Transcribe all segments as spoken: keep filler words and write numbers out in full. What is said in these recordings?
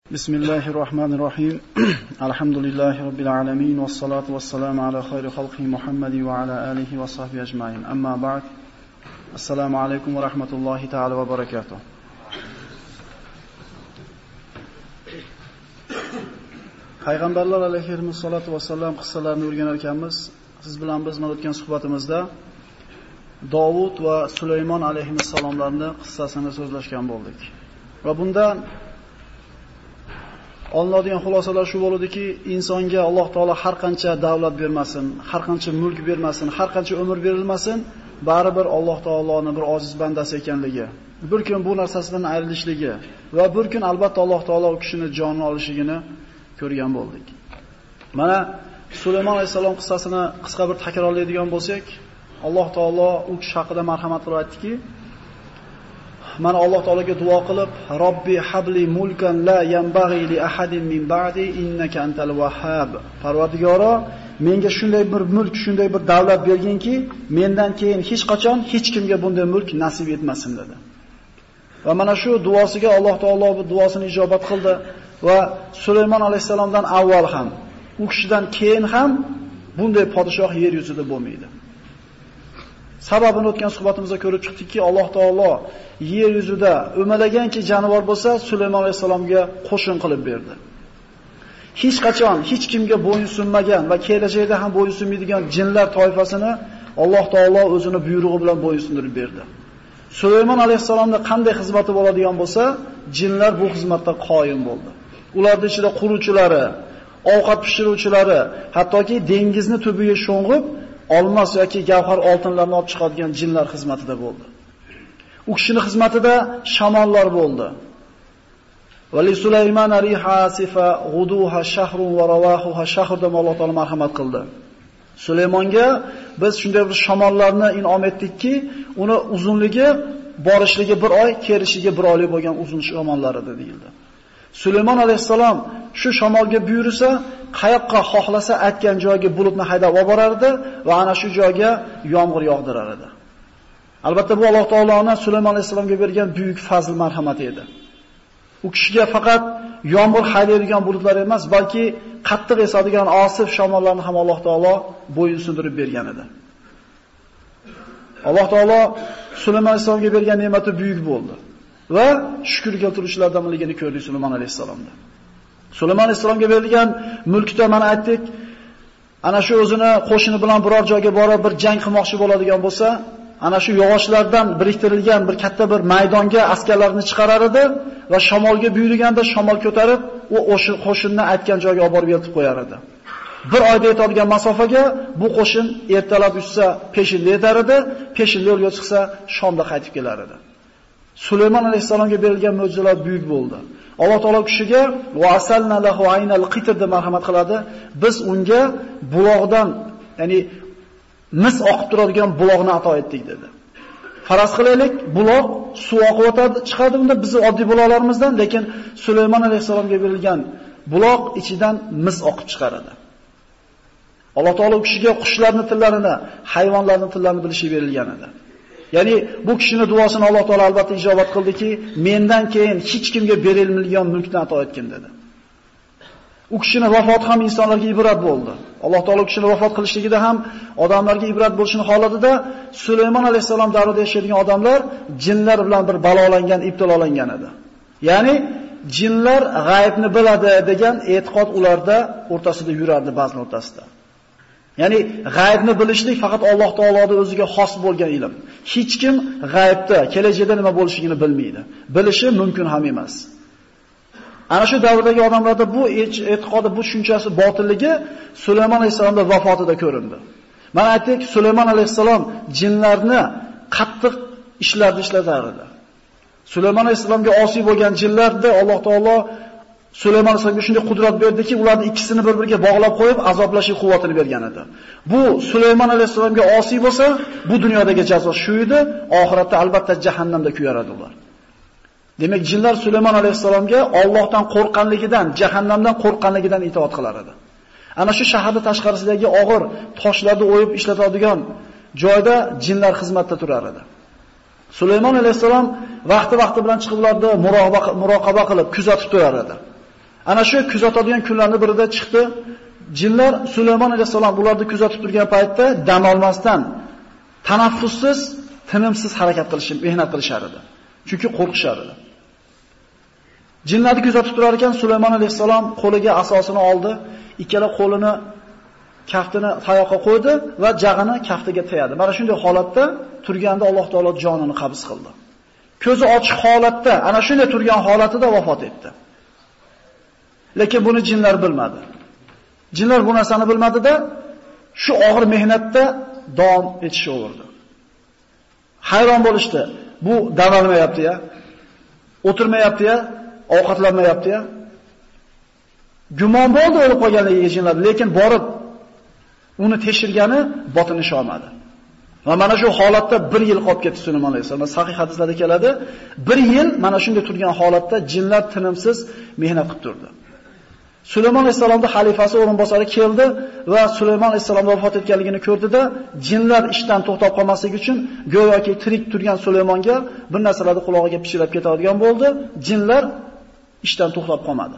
Bismillahirrahmanirrahim. Alhamdulillahi rabbil alamin was salatu was salam ala khayri khalqi Muhammadi wa ala alihi wa sahbihi ajma'in. Amma ba'd. Assalomu alaykum va rahmatullohi ta'ala va barakatuh. Payg'ambarlar alayhissalatu vassalam qissalarini o'rganar ekanmiz. Siz bilan biz mana o'tgan suhbatimizda Davud va Sulaymon alayhissalomlarning qissasini so'zlashgan bo'ldik. Va bundan olinadigan xulosalar shu bo'ladiki, insonga Alloh taolo har qancha davlat bermasin, har qancha mulk bermasin, har qancha umr berilmasin, baribir Alloh taoloning bir ojiz bandasi ekanligi, bir kun bu narsasidan ayrilishligi va bir kun albatta Alloh taolo u kishini jonini olishligini ko'rgan bo'ldik. Mana Sulaymon alayhisalom qissasini qisqa bir takrorlaydigan bo'lsak, Alloh taolo u kishi haqida marhamat qilib aytdiki, mana Alloh taologa duo qilib, Robbi habli mulkan la yanbaghi li ahadin min ba'di innaka antal wahhab. Parvardigoro, menga shunday bir mulk, shunday bir davlat berginki, mendan keyin hech qachon hech kimga bunday mulk nasib etmasin dedi. Va mana shu duosiga Alloh taolo bu duosini ijobat qildi va Sulaymon alayhisalomdan avval ham, u kishidan keyin ham bunday podshoh yer yuzida bo'lmaydi. Sababini o'tgan suhbatimizda ko'rib chiqdikki, Alloh taolo yer yuzida o'malaganki jonivor bo'lsa, Sulaymon alayhisalomga qo'shin qilib berdi. Hech qachon hech kimga bo'ysunmagan va kelajakda ham bo'ysunmaydigan jinlar toifasini Alloh taolo o'zini buyrug'i bilan bo'ysundirib berdi. Sulaymon alayhisalomning qanday xizmati bo'ladigan bo'lsa, jinlar bu xizmatda qoyim bo'ldi. Ularning ichida quruvchilari, ovqat pishiruvchilari, hattoki dengizni tubiga sho'ng'ib olmos yoki gavhar oltinlarni olib chiqadigan jinlar xizmatida bo'ldi. U kishining xizmatida shamollar bo'ldi. Va li Sulayman riha sifa ghuduha shahrun va rawahuha shahr deb Alloh taolo marhamat qildi. Sulaymonga biz shunday bir shamollarni in'om etdikki, uni uzunligi borishligi bir oy, kelishligi bir oylik bo'lgan uzun shamollar edi deyildi. Sulaymon alayhisalom shu shamolga buyursa, qayoqqa xohlasa aytgan joyga bulutni haydab olib borardi va ana shu joyga yomg'ir yog'dirar edi. Albatta bu Alloh taoloning Sulaymon alayhisalomga bergan buyuk fazl marhamati edi. U kishiga faqat yomg'ir haydaydigan bulutlar emas, balki qattiq esadigan osif shamollarni ham Alloh taolo bo'yinsundirib bergan edi. Alloh taolo Sulaymon alayhisalomga bergan ne'mati buyuk bo'ldi. Va shukr keltiruvchilardan biligini ko'rdik Sulaymon alayhisalomda. Sulaymon alayhisalomga berilgan mulkda mana aytdik, ana shu o'zini qo'shini bilan biror joyga borib bir jang qilmoqchi bo'ladigan bo'lsa, ana shu yog'ochlardan biriktirilgan bir katta bir maydonga askarlarni chiqarar edi va shamolga buyurganda shamol ko'tarib, u o'sha qo'shinni aytgan joyga olib borib yetib qo'yar edi. Bir oyda yetadigan masofaga bu qo'shin ertalab uchsa peshinda yetar edi, peshinda yo'lga chiqsa shomda qaytib kelar edi. Sulaymon alayhisalomga berilgan mo'jizalar buyuk bo'ldi. Alloh taolo kishiga va asalna lahu aynal qitr deb marhamat qiladi. Biz unga buloqdan, ya'ni mis oqib turadigan buloqni ato etdik dedi. Faraz qilaylik, buloq suv oqib o'tadi, chiqadi unda bizning oddiy buloqlarimizdan, lekin Sulaymon alayhisalomga berilgan buloq ichidan mis oqib chiqaradi. Alloh taolo kishiga qushlarning tillarini, hayvonlarning tillarini bilishi berilgan edi. Ya'ni bu kishining duosini Alloh taolo albatta ijobat qildiki, mendan keyin hech kimga berilmagan mulkni ato etgan dedi. U kishining vafoti ham insonlarga ibrat bo'ldi. Alloh taolo u kishini vafot qilishligida ham odamlarga ibrat bo'lishini xohladida, Sulaymon alayhisalom davrida yashaydigan odamlar jinlar bilan bir balolangan, ibtilolangan edi. Ya'ni jinlar g'aybni biladi degan e'tiqod ularda o'rtasida yurardi, ba'zi o'rtasida. Ya'ni g'aybni bilishlik faqat Alloh taoloning o'ziga xos bo'lgan ilm. Hech kim g'aybda, kelajakda nima bo'lishligini bilmaydi. Bilishi mumkin ham emas. Ana shu davrdagi odamlarda bu e'tiqodi, bu tushunchasi botilligi Sulaymon alayhisalomning vafotida ko'rindi. Mana aytdik, Sulaymon alayhisalom jinlarni qattiq ishlarni ishlatar edi. Sulaymon alayhisalomga osiy bo'lgan jinlarni Alloh taolo Sulaymon alayhisalomga shunday qudrat berdiki, ularni ikkisini bir-biriga bog'lab qo'yib, azoblashning quvvatini bergan edi. Bu Sulaymon alayhisalomga osiy bo'lsa, bu dunyodagi jazo shu edi, oxiratda albatta jahannamda kuyaradi ular. Demak, jinlar Sulaymon alayhisalomga Allohdan qo'rqqanligidan, jahannamdan qo'rqqanligidan itoat qilar edi. Ana shu shaharda tashqarisidagi og'ir toshlarni o'yib ishlatadigan joyda jinlar xizmatda turar edi. Sulaymon alayhisalom vaqti-vaqti bilan chiqib ularni muroqaba qilib, kuzatib turar edi. Ana shu kuzatadigan kunlarning birida chiqdi. Jinlar Sulaymon alayhisalom ularni kuzatib turgan paytda dam olmasdan, tanaffussiz, tinimsiz harakat qilishib, mehnat qilishar edi. Chunki qo'rqishar edi. Jinlarni kuzatib turar ekan, Sulaymon alayhisalom qo'liga asosini oldi, ikkala qo'lini kaftini tayoqqa qo'ydi va jag'ini kaftiga tayadi. Mana shunday holatda turganda Alloh taolo jonini qabz qildi. Ko'zi ochiq holatda, ana shunday turgan holatida vafot etdi. Lekin buni jinlar bilmadi. Jinlar bu narsani bilmadi-da, shu og'ir mehnatda davom etishaverdi. Hayron bo'lishdi. Bu dam olmayapti-ya. O'tirmayapti-ya, ovqatlanmayapti-ya. Gumon bo'ldi o'lib qolganligiga jinlar, lekin borib uni tekshirgani botinisha olmadi. Va mana shu holatda bir yil qolib ketdi Sulaymon alayhisalom. Sahih hadislarda keladi, bir yil mana shunday turgan holatda jinlar tinimsiz mehnat qilib turdi. Sulaymon alayhisalomning xalifasi o'rinbosari keldi va Sulaymon alayhisalom vafot etganligini ko'rdi-da, jinlar ishdan to'xtab qolmasligi uchun go'yoki tirik turgan Sulaymonga bir narsalarni qulog'iga pishirib ketadigan bo'ldi. Jinlar ishdan to'xtab qolmadi.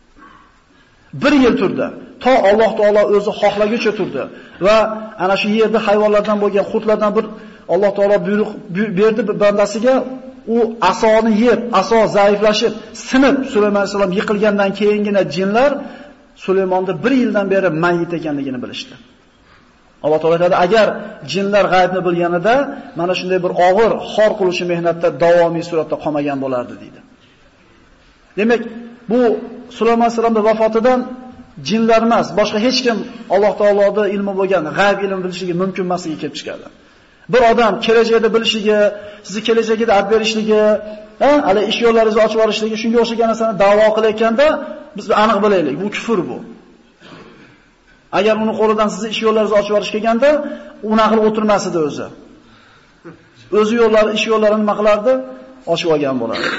Bir yil turdi. To Alloh taolo o'zi xohlaguncha turdi va ana shu yerda hayvonlardan bo'lgan qurtlardan bir Alloh taolo buyruq berdi bandasiga, u asoni yeb, aso zaiflashib, sinib Sulaymon alayhisalom yiqilgandan keyingina jinlar Sulaymonni bir yildan beri mayit ekanligini bilishdi. Alloh taolo aytadi, agar jinlar g'aybni bilganida mana shunday bir og'ir, xor qiluvchi mehnatda davomiy suratda qolmagan bo'lardi deydi. Demak, bu Sulaymon alayhisalomning vafotidan jinlar emas, boshqa hech kim Alloh taoloning ilmi bo'lgan g'ayb ilm bilishligi mumkin emasligi kelib chiqadi. Bir odam kelajakda bilishligi, sizni kelajakda aytib berishligi, ha, hali ish yo'llaringizni ochib olishligi, shunga o'xshagan narsani da'vo qilayotganda biz aniq bilaylik, bu kufr bu. Agar uni qo'lidan sizni ish yo'llaringizni ochib olish kelganda, unaqa qilib o'tirmas edi o'zi. O'zi yo'llari, ish yo'llarini nima qilardi? Ochib olgan bo'lardi.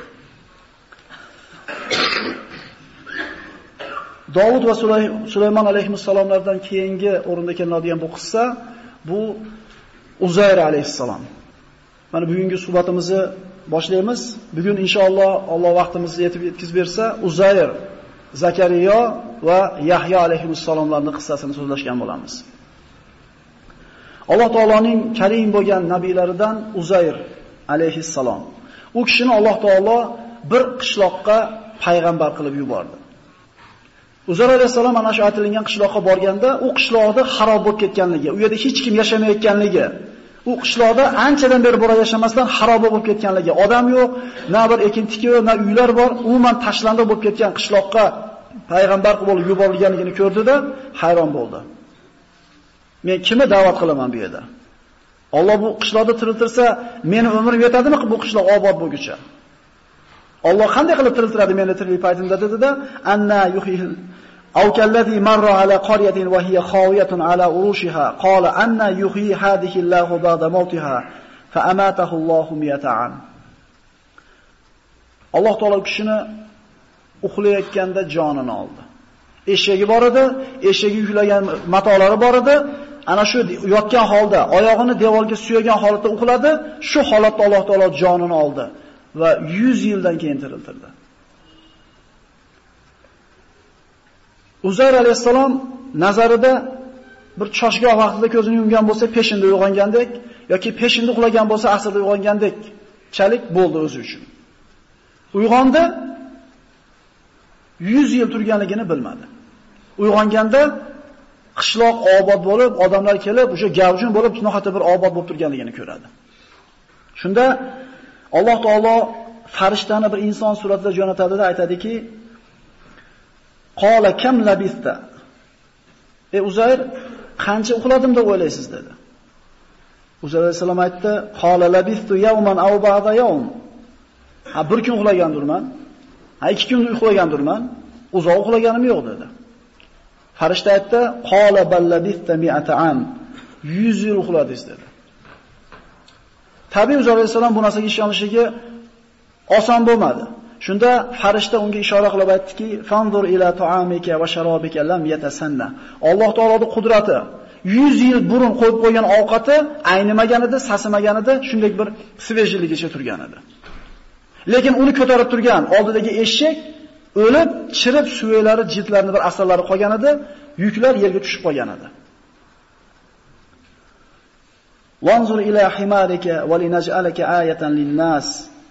Davud va Sulaymon alayhissalomlardan keyingi o'rinda keladigan bu qissa, bu Uzayr alayhissalom. Mana bugungi suhbatimizni boshlaymiz. Bugun inshaalloh Alloh vaqtimizni yetib yetkazib bersa, Uzayr, Zakariya va Yahyo alayhissalomlarning qissasini so'zlashgan bo'lamiz. Alloh taoloning karim bo'lgan nabiylaridan Uzayr alayhissalom. U kishini Alloh taolo bir qishloqqa payg'ambar qilib yubordi. Uzayr alayhissalom ana shu aytilgan qishloqqa borganda, u qishloqda xarob bo'lib ketganligi, u yerda hech kim yashamayotganligi, u qishloqda anchadan beri bora yashamasdan xarob bo'lib ketganligi, odam yo'q, na bir ekin-tik yo'q, na uylar bor, umuman tashlandiq bo'lib ketgan qishloqqa payg'ambar bo'lib yuborilganligini ko'rdi-da, hayron bo'ldi. Men kimni da'vat qilaman bu yerda? Alloh bu qishloqda tiriltirsa, meni umrim yetadimi bu qishloq obod bo'lguncha? Alloh qanday qilib tiriltiradi meni tiriklik paytimda dedi-da, anna yuhil aw kallazi marra ala qaryatin wa hiya khawiyatun ala urushiha qala anna yuhyi hadhihi Allahu ba'da mawtiha fa amatahu Allahu mi'ata am. Alloh taolo kishini uxlayotganda jonini oldi. Eshagi bor edi, eshagi yuklagan matolari bor edi. Ana shu yotgan holda, oyog'ini devorga suyagan holatda uxladi, shu holatda Alloh taolo jonini oldi va yuz yildan keyin tiriltirdi. Uzayr alayhissalom nazarida bir choshgoh vaqtida ko'zini yumgan bo'lsa, peshinda uyg'ongandek yoki peshinda uxlagan bo'lsa, asrda uyg'ongandek chalik bo'ldi o'zi uchun. Uyg'ondi, yuz yil turganligini bilmadi. Uyg'onganda qishloq obod bo'lib, odamlar kelib, o'sha gavjun bo'lib, nohata bir obod bo'lib turganligini ko'radi. Shunda Alloh taolo farishtani bir inson suratida jo'natadi-da, aytadiki: "Qala kam labista?" Ey Uzayr, qancha uxladim deb o'ylaysiz dedi. Uzayr alayhisalom aytdi: "Qala labistu yawman aw ba'da yawm." Ha, bir kun uxlagandirman. Ha, ikki kun uxlagandirman. Uzoq uxlaganim yo'q dedi. Farishta aytdi: "Qala bal labista mi'ata am." yuz yil uxladingiz dedi. Tabiiy Uzayr alayhisalom bu narsaga ishonishligi oson bo'lmadi. Shunda farishta unga ishora qilib aytdiki: "Fanzur ila ta'amika va sharobika lam yatasanna." Alloh taoloning qudrati yuz yil burun qo'yib qo'ygan ovqati aynimagan edi, sasimagan edi, shunday bir svejligicha turgan edi. Lekin uni ko'tarib turgan oldidagi eshak O'lib, chirib suvaklari, jildlarini bir asarlari qolgan edi, yuklar yerga tushib qolgan edi. Wanzur ila himarika wa linaj'alaka ayatan lin-nas.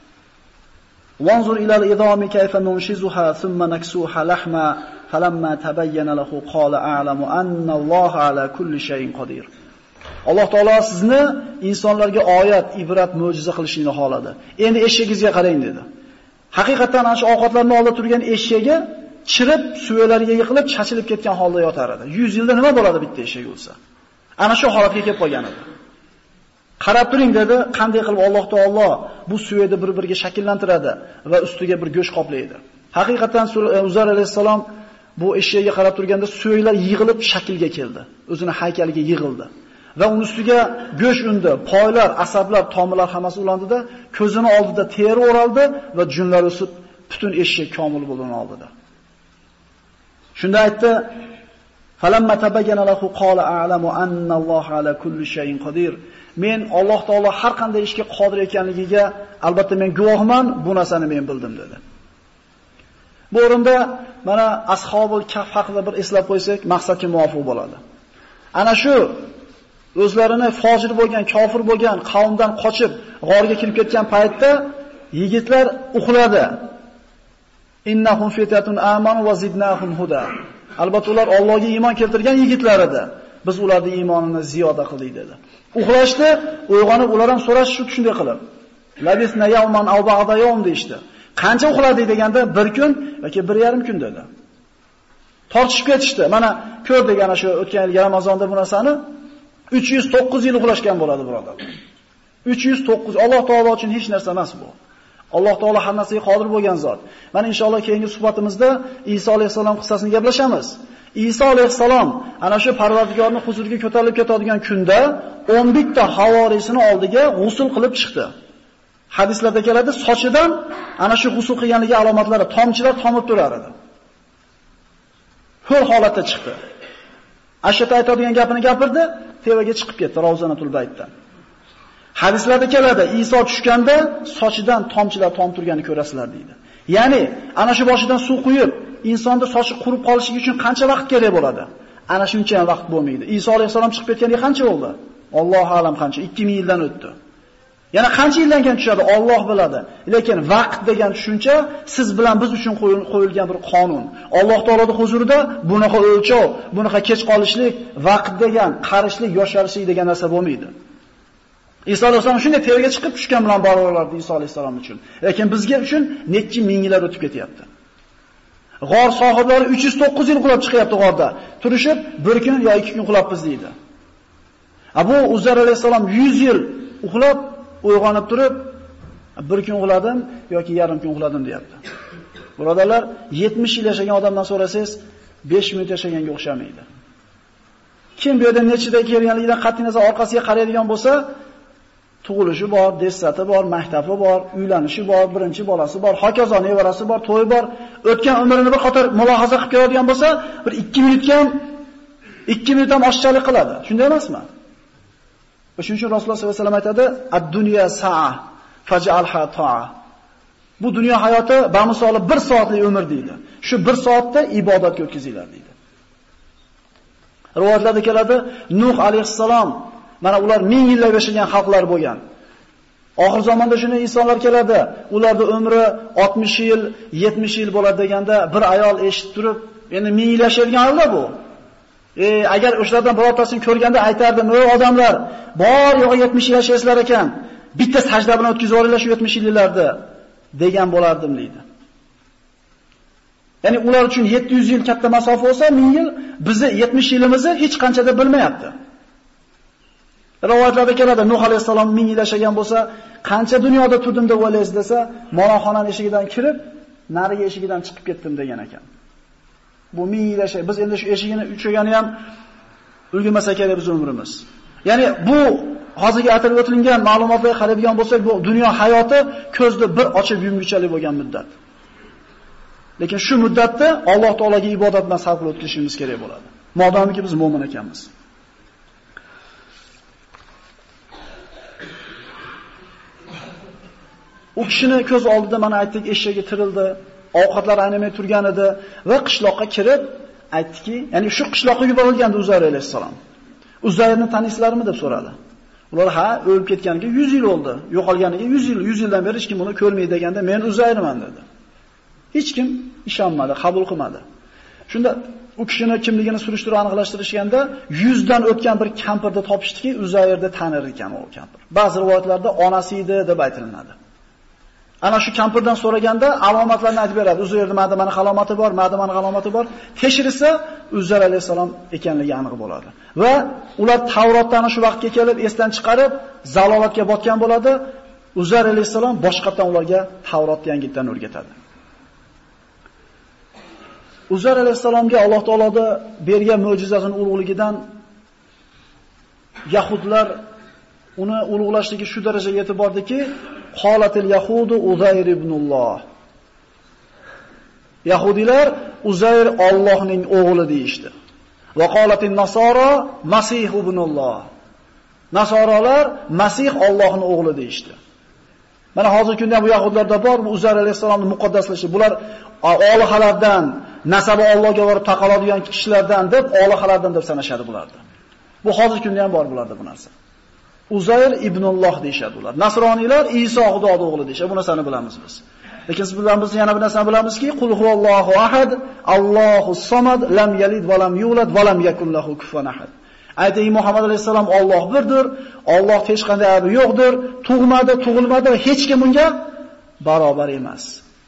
Wanzur ila al-idami kayfa nunshizuha thumma naksuha lahma falamma tabayyana lahu qala a'lamu anna Alloha ala kulli shay'in qodir. Alloh taolo sizni insonlarga oyat, ibrat, mo'jiza qilishini xohladi. Endi eshagingizga qarang dedi. Haqiqatan ana shu ovqatlarning oldida turgan eshagiga chirib, suvaklariga yiqilib, chachilib ketgan holda yotar edi. yuz yilda nima bo'ladi bitta eshak bo'lsa? Ana shu holatga kelib qolgan edi. Qarab turing dedi, qanday qilib Alloh taolo bu suvni bir-biriga shakllantiradi va ustiga bir go'sht qoplaydi. Haqiqatan Uzayr alayhisalom bu eshakka qarab turganda suvlar yig'ilib shaklga keldi. O'zini haykaliga yig'ildi. Va uning ustiga go'sht undi, poylar, asablar, tomirlar hammasi ulandida, ko'zini oldida teri o'raldi va junlar o'sib, butun eshak komil bo'ldi uning oldida. Shunda aytdi: "Falamma tabayyana lahu qala a'lamu anna Alloha ala kulli shay'in qodir." Men Alloh taolo har qanday ishga qodir ekanligiga albatta men guvohman, bu narsani men bildim dedi. Bu o'rinda mana Ashobul Kahf haqida bir eslab qo'ysak, maqsadga muvofiq bo'ladi. Ana shu o'zlarini fojir bo'lgan, kofir bo'lgan qavmdan qochib g'orga kirib ketgan paytda yigitlar uxladi. Innahum fitatun amanu va zidnahum huda. Albatta ular Allohga iymon keltirgan yigitlar edi. Biz ularning iymonini ziyoda qildik dedi. Uxlashdi, uyg'onib ular ham so'rashdi shunday qilib. Labisna yawman aw ba'da yawm deydi. Qancha uxladik deganda bir kun yoki bir yarim kun dedi. Tortishib ketishdi. Mana ko'rdik ana shu o'tgan yil Ramazonda bu narsani uch yuz to'qqiz yil uxlashgan bo'ladi birodar. uch yuz to'qqiz Alloh taolo uchun hech narsa emas bu. Alloh taolo har narsaga qodir bo'lgan zot. Mana inshaalloh keyingi suhbatimizda Iso alayhisalom qissasini gaplashamiz. Iso alayhisalom ana shu Parvardigorning huzuriga ko'tarilib ketadigan kunda o'n bitta havorisini oldiga g'usl qilib chiqdi. Hadislarda keladi, sochidan ana shu g'usl qilganligi alomatlari, tomchilar tomib turar edi. Ho'l holatda chiqdi. Ashata aytadigan gapini gapirdi, tevaga chiqib ketdi Ravzanatul Baytdan. Hadislarda keladi, Iso tushganda sochidan tomchilar tomib turganini ko'rasizlar deydi. Ya'ni ana shu boshidan suv quyib, insonda sochi qurib qolishiga uchun qancha vaqt kerak bo'ladi? Ana shuncha ham vaqt bo'lmaydi. Iso alayhisalom chiqib ketganiga qancha bo'ldi? Alloh a'lam qancha, ikki ming yildan o'tdi. Yana qancha yildan keyin tushadi, Alloh biladi. Lekin vaqt degan tushuncha siz bilan biz uchun qo'yilgan bir qonun. Alloh taoloning huzurida bunaqa o'lchov, bunaqa kech qolishlik, vaqt degan, qarishlik, yosharishlik degan narsa bo'lmaydi. Iso alayhisalom shunday terga chiqib tushgan bilan barobarlardi Iso alayhisalom uchun. Lekin bizga uchun necha ming yillar o'tib ketyapti. G'or sohiblari uch yuz to'qqiz yil uxlab chiqyapti g'orda. Turishib bir kun yoki ikki kun uxlabmiz deydi. Abu Uzayr alayhisalom yuz yil uxlab uyg'onib turib, bir kun uxladim yoki yarim kun uxladim deyapti. Birodarlar, yetmish yil yashagan odamdan so'rasangiz, besh minut yashaganga o'xshamaydi. Kim bu yerda nechida kelganligidan qat'iy nazar orqasiga qaraydigan bo'lsa, tug'ilishi bor, destati bor, maktabi bor, uylanishi bor, birinchi bolasi bor, hokazo nevarasi bor, to'yi bor, o'tgan umrini bir qator mulohaza qilib ko'radigan bo'lsa, bir ikki minutga ham ikki minut ham oshchalik qiladi. Shunday emasmi? Shuning uchun Rasululloh sollallohu alayhi vasallam aytadi: "Ad-dunya sa'a faj'alha ta'a." Bu dunyo hayoti bamisoli bir soatlik umr deydi. Shu bir soatda ibodatga o'tkazinglar deydi. Rivoyatlarda keladi, Nuh alayhisalom, mana ular ming yillab yashagan xalqlar bo'lgan. Oxir zamonda shunday insonlar keladi, ularning umri oltmish yil, yetmish yil bo'ladi deganda bir ayol eshitib turib, endi ming yil yashaydigan holda bu. E, agar o'shalardan birortasini ko'rganda aytardim, "Ey odamlar, bor yo'g'i yetmish yil yashaysizlar ekan, bitta sajda bilan o'tkazib yuboringlar shu yetmish yillarni" degan bo'lardim deydi. Ya'ni ular uchun yetti yuz yil katta masofa bo'lsa, ming yil, bizni yetmish yilimizni hech qancha deb bilmayapti. Rivoyatlarda keladi, Nuh alayhisalom ming yil yashagan bo'lsa, qancha dunyoda turdim deb o'ylaysiz desa, monoxonaning eshigidan kirib, nariga eshigidan chiqib ketdim degan ekan. Bu ming yil yashay. Biz endi shu eshigini uchirgani ham ulgurmasa kerak biz umrimiz. Ya'ni bu hozirga aytilib o'tilgan ma'lumotlarga qaraydigan bo'lsak, bu dunyo hayoti ko'zni bir ochib yumgunchalik bo'lgan muddat. Lekin shu muddatda Alloh taolaga ibodat bilan sarf qilib o'tkazishimiz kerak bo'ladi. Modomiki biz mo'min ekanmiz. U kishini ko'z oldida mana aytdik, eshagi tirildi. ovqatlar aynamay turgan edi va qishloqqa kirib aytdiki, ya'ni shu qishloqqa yuborilgandi Uzayr alayhisalom. Uzayrni taniysizlarmi deb so'radi. Ular ha, o'lib ketganiga yuz yil bo'ldi. Yo'qolganiga yuz yil, yuz yildan beri hech kim uni ko'rmaydi deganda, men Uzayrman dedi. Hech kim ishonmadi, qabul qilmadi. Shunda u kishini kimligini surishtirib aniqlashtirishganda yuz dan o'tgan bir kampirni topishdiki, Uzayrni tanir ekan u kampir. Ba'zi rivoyatlarda onasi edi deb aytiladi. Ana shu kampirdan so'raganda alomatlarni aytib beradi. Uzayrda mana mana alomati bor, mana mana alomati bor. Tekshirsa, Uzayr alayhisalom ekanligi aniq bo'ladi. Va ular Tavrotdan shu vaqtga kelib esdan chiqarib, zalolatga botgan bo'ladi. Uzayr alayhisalom boshqatdan ularga Tavrotni yangitdan o'rgatadi. Uzayr alayhisalomga Alloh taoloda bergan mo'jizasining ulug'ligidan yahudlar uni ulug'lashligi shu darajaga yetib bordiki, qolatil yahudu Uzayr ibnulloh. Yahudilar Uzayr Allohning o'g'li deyishdi. Va qolatin nasara Masih ibnulloh. Nasoralar Masih Allohning o'g'li deyishdi. Mana hozirgi kunda bu yahudlarda bor, bu Uzayr alayhisalomni muqaddaslashi. Bular olihalardan, nasabi Allohga borib taqaladigan kishilardan deb olihalardan deb sanashadi bularni. Bu hozirgi kunda ham bor bularda bu narsa. Uzayr ibnulloh deyshadi ular. Nasroniylar Iso Xudoning o'g'li deyshadi. Bu narsani bilamiz biz. Lekin siz bilan biz yana bir narsani bilamizki, qul huvallohu ahad, Allohus samad, lam yalid va lam yulad va lam yakul lahu kufuwan ahad. Ayting Muhammad alayhisalom Alloh birdir, Alloh hech qanday aybi yo'qdir, tug'madi, tug'ilmadi va hech kim unga barobar emas.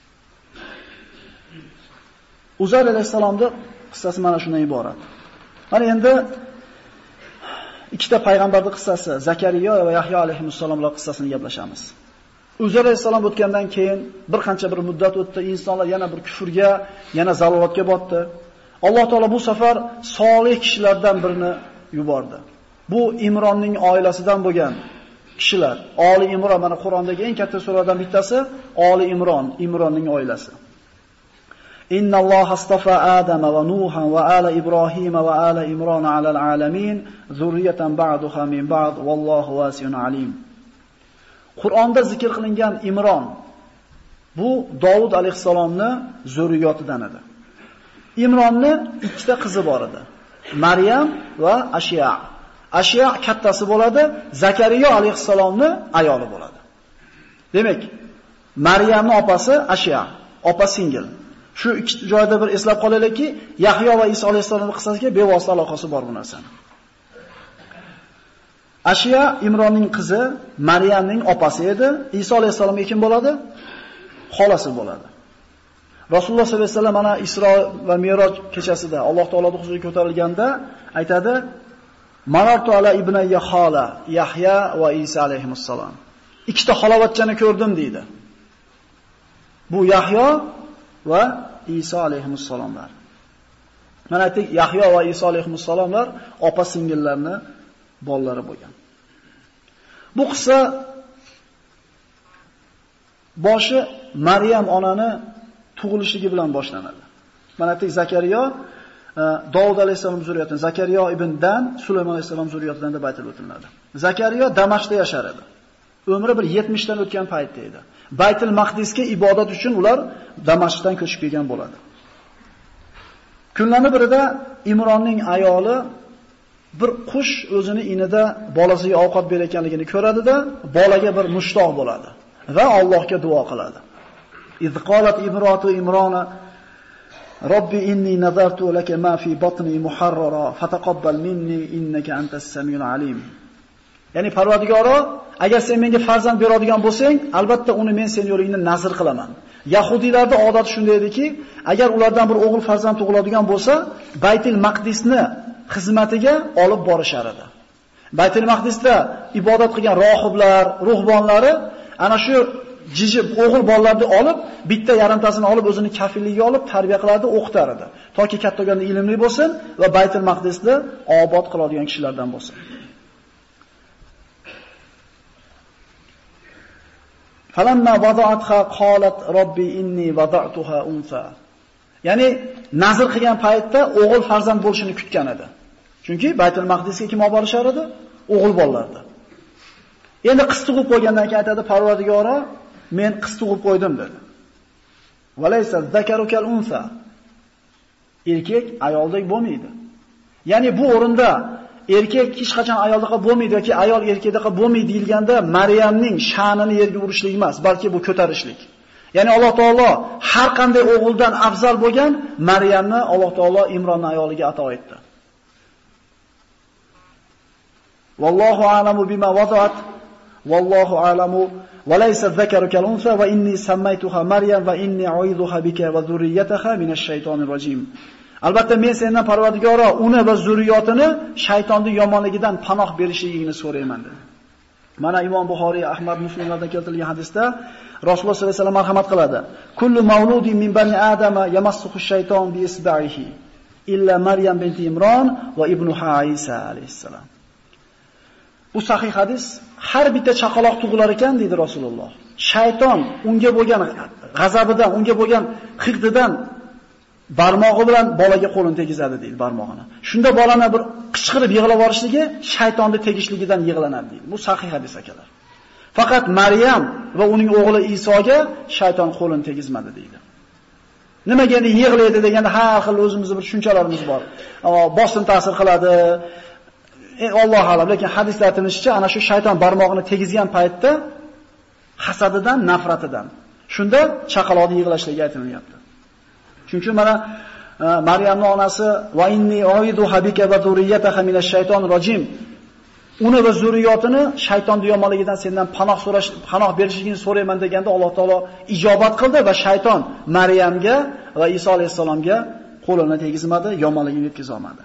Uzayr alayhisalomning qissasi mana shundan iborat. Mana endi ikkita payg'ambarning qissasi, Zakariya va Yahyo alayhimussalomlar qissasini gaplashamiz. Uzayr alayhisalom o'tgandan keyin bir qancha bir muddat o'tdi, insonlar yana bir kufrga, yana zalolatga botdi. Alloh taolo bu safar solih kishilardan birini yubordi. Bu Imronning oilasidan bo'lgan kishilar. Oli Imron, mana Qur'ondagi eng katta suralardan bittasi Oli Imron, Imronning oilasi. Inna Alloh astafa Adama va Nuhan va ala Ibrohima va ala Imron alal alamin, zurriyatan ba'duha min ba'd, vallohu vasiyun alim. Qur'onda zikr qilingan Imron bu Davud alayhisalomning zurriyotidan edi. Imronning ikkita qizi bor edi. Maryam va Ashiya. Ashiya kattasi bo'ladi, Zakariya alayhisalomning ayoli bo'ladi. Demak, Maryamning opasi Ashiya, opa singil. Shu ikki joyda bir eslab qolaylikki, Yahyo va Iso alayhisalomning qissasiga bevosita aloqasi bor bu narsani. Ashiya Imronning qizi, Maryamning opasi edi. Iso alayhisalomga kim bo'ladi? Xolasi bo'ladi. Rasululloh sollallohu alayhi vasallam mana Isro va Miroj kechasida Alloh taoloning huzuriga ko'tarilganda aytadi: "Marartu ala ibnayya xola, Yahya va Isa alayhimussalom." Ikkita xalovatchani ko'rdim deydi. Bu Yahyo va Iso alayhimussalomlar. Mana aytdik, Yahyo va Iso alayhimussalomlar opa-singillarning bolalari bo'lgan. Bu qissa boshi Maryam onani tug'ilishligi bilan boshlanadi. Mana aytdik, Zakariya Davud alayhisalom zurriyatidan, Zakariya ibn Dan, Sulaymon alayhisalom zurriyatidan deb aytilib o'tiladi. Zakariya Damashqda yashar edi. Umri bir yetmish dan o'tgan paytda edi. Baytul Maqdisga ibodat uchun ular Damashqdan ko'chib kelgan bo'ladi. Kunlarning birida Imronning ayoli bir qush o'zini inida bolasiga ovqat berayotganligini ko'radi-da, bolaga bir mushtoq bo'ladi va Allohga duo qiladi. Iz qalat imrotu Imrona Robbi inni nazartu laka ma fi batni muharrara fataqabbal minni innaka antas samiul alim. Ya'ni Parvardigoro, agar sen menga farzand beradigan bo'lsang, albatta uni men sen yo'lingni nazr qilaman. Yahudiylarning odati shunday ediki, agar ulardan bir o'g'il farzand tug'iladigan bo'lsa, Baytul Maqdisni xizmatiga olib borishar edi. Baytul Maqdisda ibodat qilgan rohiblar, ruhbonlari ana shu jiji o'g'il bolalarni olib, bitta yarimtasini olib o'zini kafilligiga olib tarbiya qiladi, o'qitar edi. Toki katta bo'lganda ilmli bo'lsin va Baytul Maqdisni obod qiladigan kishilardan bo'lsin. Falamma wada'atha qalat robbi inni wada'tuha unsa. Ya'ni nazr qilgan paytda o'g'il farzand bo'lishini kutgan edi. Chunki Baytul Maqdisga kim olib borishar edi? O'g'il bolalardi. Endi qiz tug'ib qo'ygandan keyin aytadi, Parvardigoro, men qiz tug'ib qo'ydim dedi. Valaysa zakaru kal unsa. Erkak ayoldek bo'lmaydi. Ya'ni bu o'rinda erkak hech qachon ayoldaqa bo'lmaydi yoki ayol erkakdaqa bo'lmaydi deyilganda Maryamning sha'nini yerga urishlik emas, balki bu ko'tarishlik. Ya'ni Alloh taolo har qanday o'g'ildan afzal bo'lgan Maryamni Alloh taolo Imronning ayoliga ato etdi. Vallohu a'lamu bima wada'at vallohu a'lamu walaysa zakaru kal unsa va inni sammaytuha Maryam va inni a'udhuha bika va zurriyyataha minash shaytonir rojim. Albatta men sendan Parvardigoro uni va zurriyotini shaytonning yomonligidan panoh berishligingni so'rayman dedi. Mana Imom Buxoriy, Ahmad, Muslimlardan keltirilgan hadisda Rasululloh sollallohu alayhi vasallam marhamat qiladi. Kullu mawludin min bani adama yamassuhu shayton bi isba'ihi illa Maryam binti Imron va ibnuha Isa alayhissalom. Bu sahih hadis. Har bitta chaqaloq tug'ilar ekan deydi Rasululloh. Shayton unga bo'lgan g'azabidan, unga bo'lgan hiqdidan barmog'i bilan bolaga qo'lini tegizadi deydi, barmog'ini. Shunda bolani bir qichqirib yig'lab yuborishligi shaytonning tegishligidan yig'lanadi deydi. Bu sahih hadis akalar. Faqat Maryam va uning o'g'li Isoga shayton qo'lini tegizmadi deydi. Nimaga endi yig'laydi deganda har xil o'zimizning bir tushunchalarimiz bor. Bosim ta'sir qiladi. E, Alloh a'lam, lekin hadisda aytilishicha, ana shu shayton barmog'ini tegizgan paytda hasadidan, nafratidan. Shunda chaqaloqni yig'lashligi aytilyapti. Chunki mana Maryamning onasi va inni oiduha bika va zurriyataha minash shaytonir rojim. Uni va zurriyotini shaytonning yomonligidan sendan panoh so'rash, panoh berishligini so'rayman deganda Alloh taolo ijobat qildi va shayton Maryamga va Iso alayhisalomga qo'lini tegizmadi, yomonligini yetkiza olmadi.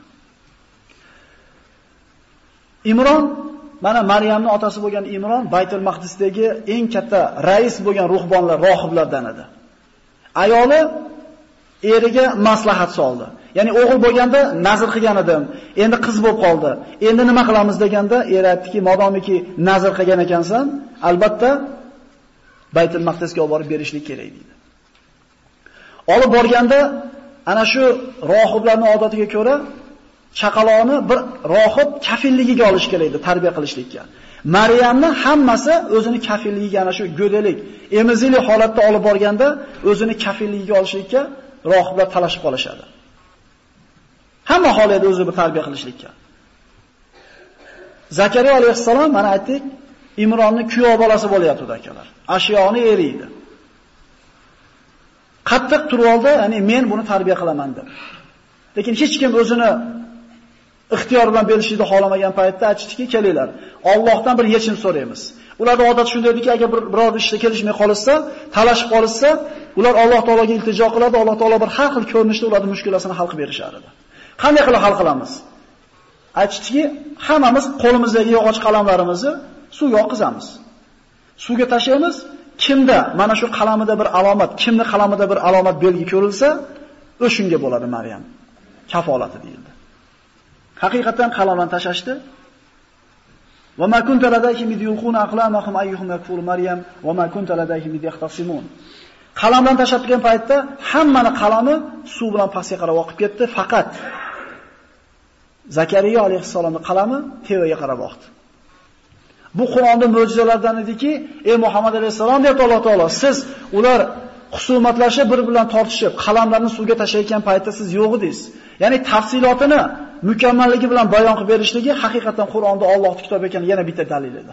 Imron, mana Maryamning otasi bo'lgan Imron Baytul Maqdisdagi eng katta rais bo'lgan ruhbonlar, rohiblardan edi. Ayoli eriga maslahat soldi. Ya'ni o'g'il bo'lganda nazr qilgan edim, endi qiz bo'lib qoldi. Endi nima qilamiz deganda er aytdiki, modomiki nazr qilgan ekansan, albatta Baytul Maqdisga olib borib berishlik kerak dedi. Olib borganda ana shu rohiblarning odatiga ko'ra chaqaloqni bir rohib kafilligiga olish kerak edi, tarbiya qilishlikka. Maryamni hammasi o'zini kafilligiga, ana shu go'dalik, emizikli holatda olib borganda o'zini kafilligiga olishlikka rohiblar talashib qolishadi. Hamma holida o'zi bir tarbiya qilishlikka. Zakariya alayhissalom mana aytdik, Imronning kuyov bolasi bo'lyapti akalar. Ashiyoni eri edi. Qattiq turib oldi, ya'ni men buni tarbiya qilaman deb. Lekin hech kim o'zini ixtiyor bilan berishni xohlamagan paytda aytishdiki, kelinglar, Allohdan bir yechim so'raymiz. Ularning odati shunday ediki, agar bir biror ishda kelishmay qolsa, talashib qolsa, ular Alloh taologa iltijo qiladi, Alloh taolo bir har xil ko'rinishda ularning mushkulasini hal qilib berishar edi. Qanday qilib hal qilamiz? Aytishdiki, hammamiz qo'limizdagi yog'och qalamlarimizni suvga oqizamiz. Suvga tashlaymiz. Kimda mana shu qalamida bir alomat, kimning qalamida bir alomat belgi ko'rilsa, o'shunga bo'ladi Maryam kafolati deyildi. Haqiqatan qalamdan tashashdi. Va ma kunta ladayhim id yulquna aqlamahum ayyuhum yakfulu Maryam va ma kunta ladayhim id yahtasimun. Qalamdan tashlatgan paytda hammani qalami suv bilan pastga qarab oqib ketdi, faqat Zakariya alayhissalomning qalami tevaga qarab oqdi. Bu Qur'onning mo'jizalardan ediki, ey Muhammad alayhissalom deb Alloh taolo, siz ular husumatlashib bir bilan tortishib, qalamlarni suvga tashlayotgan paytda siz yo'q edingiz. Ya'ni tafsilotini mukammalligi bilan bayon qilib berishligi haqiqatan Qur'onda Allohning kitobi ekan yana bitta dalil edi.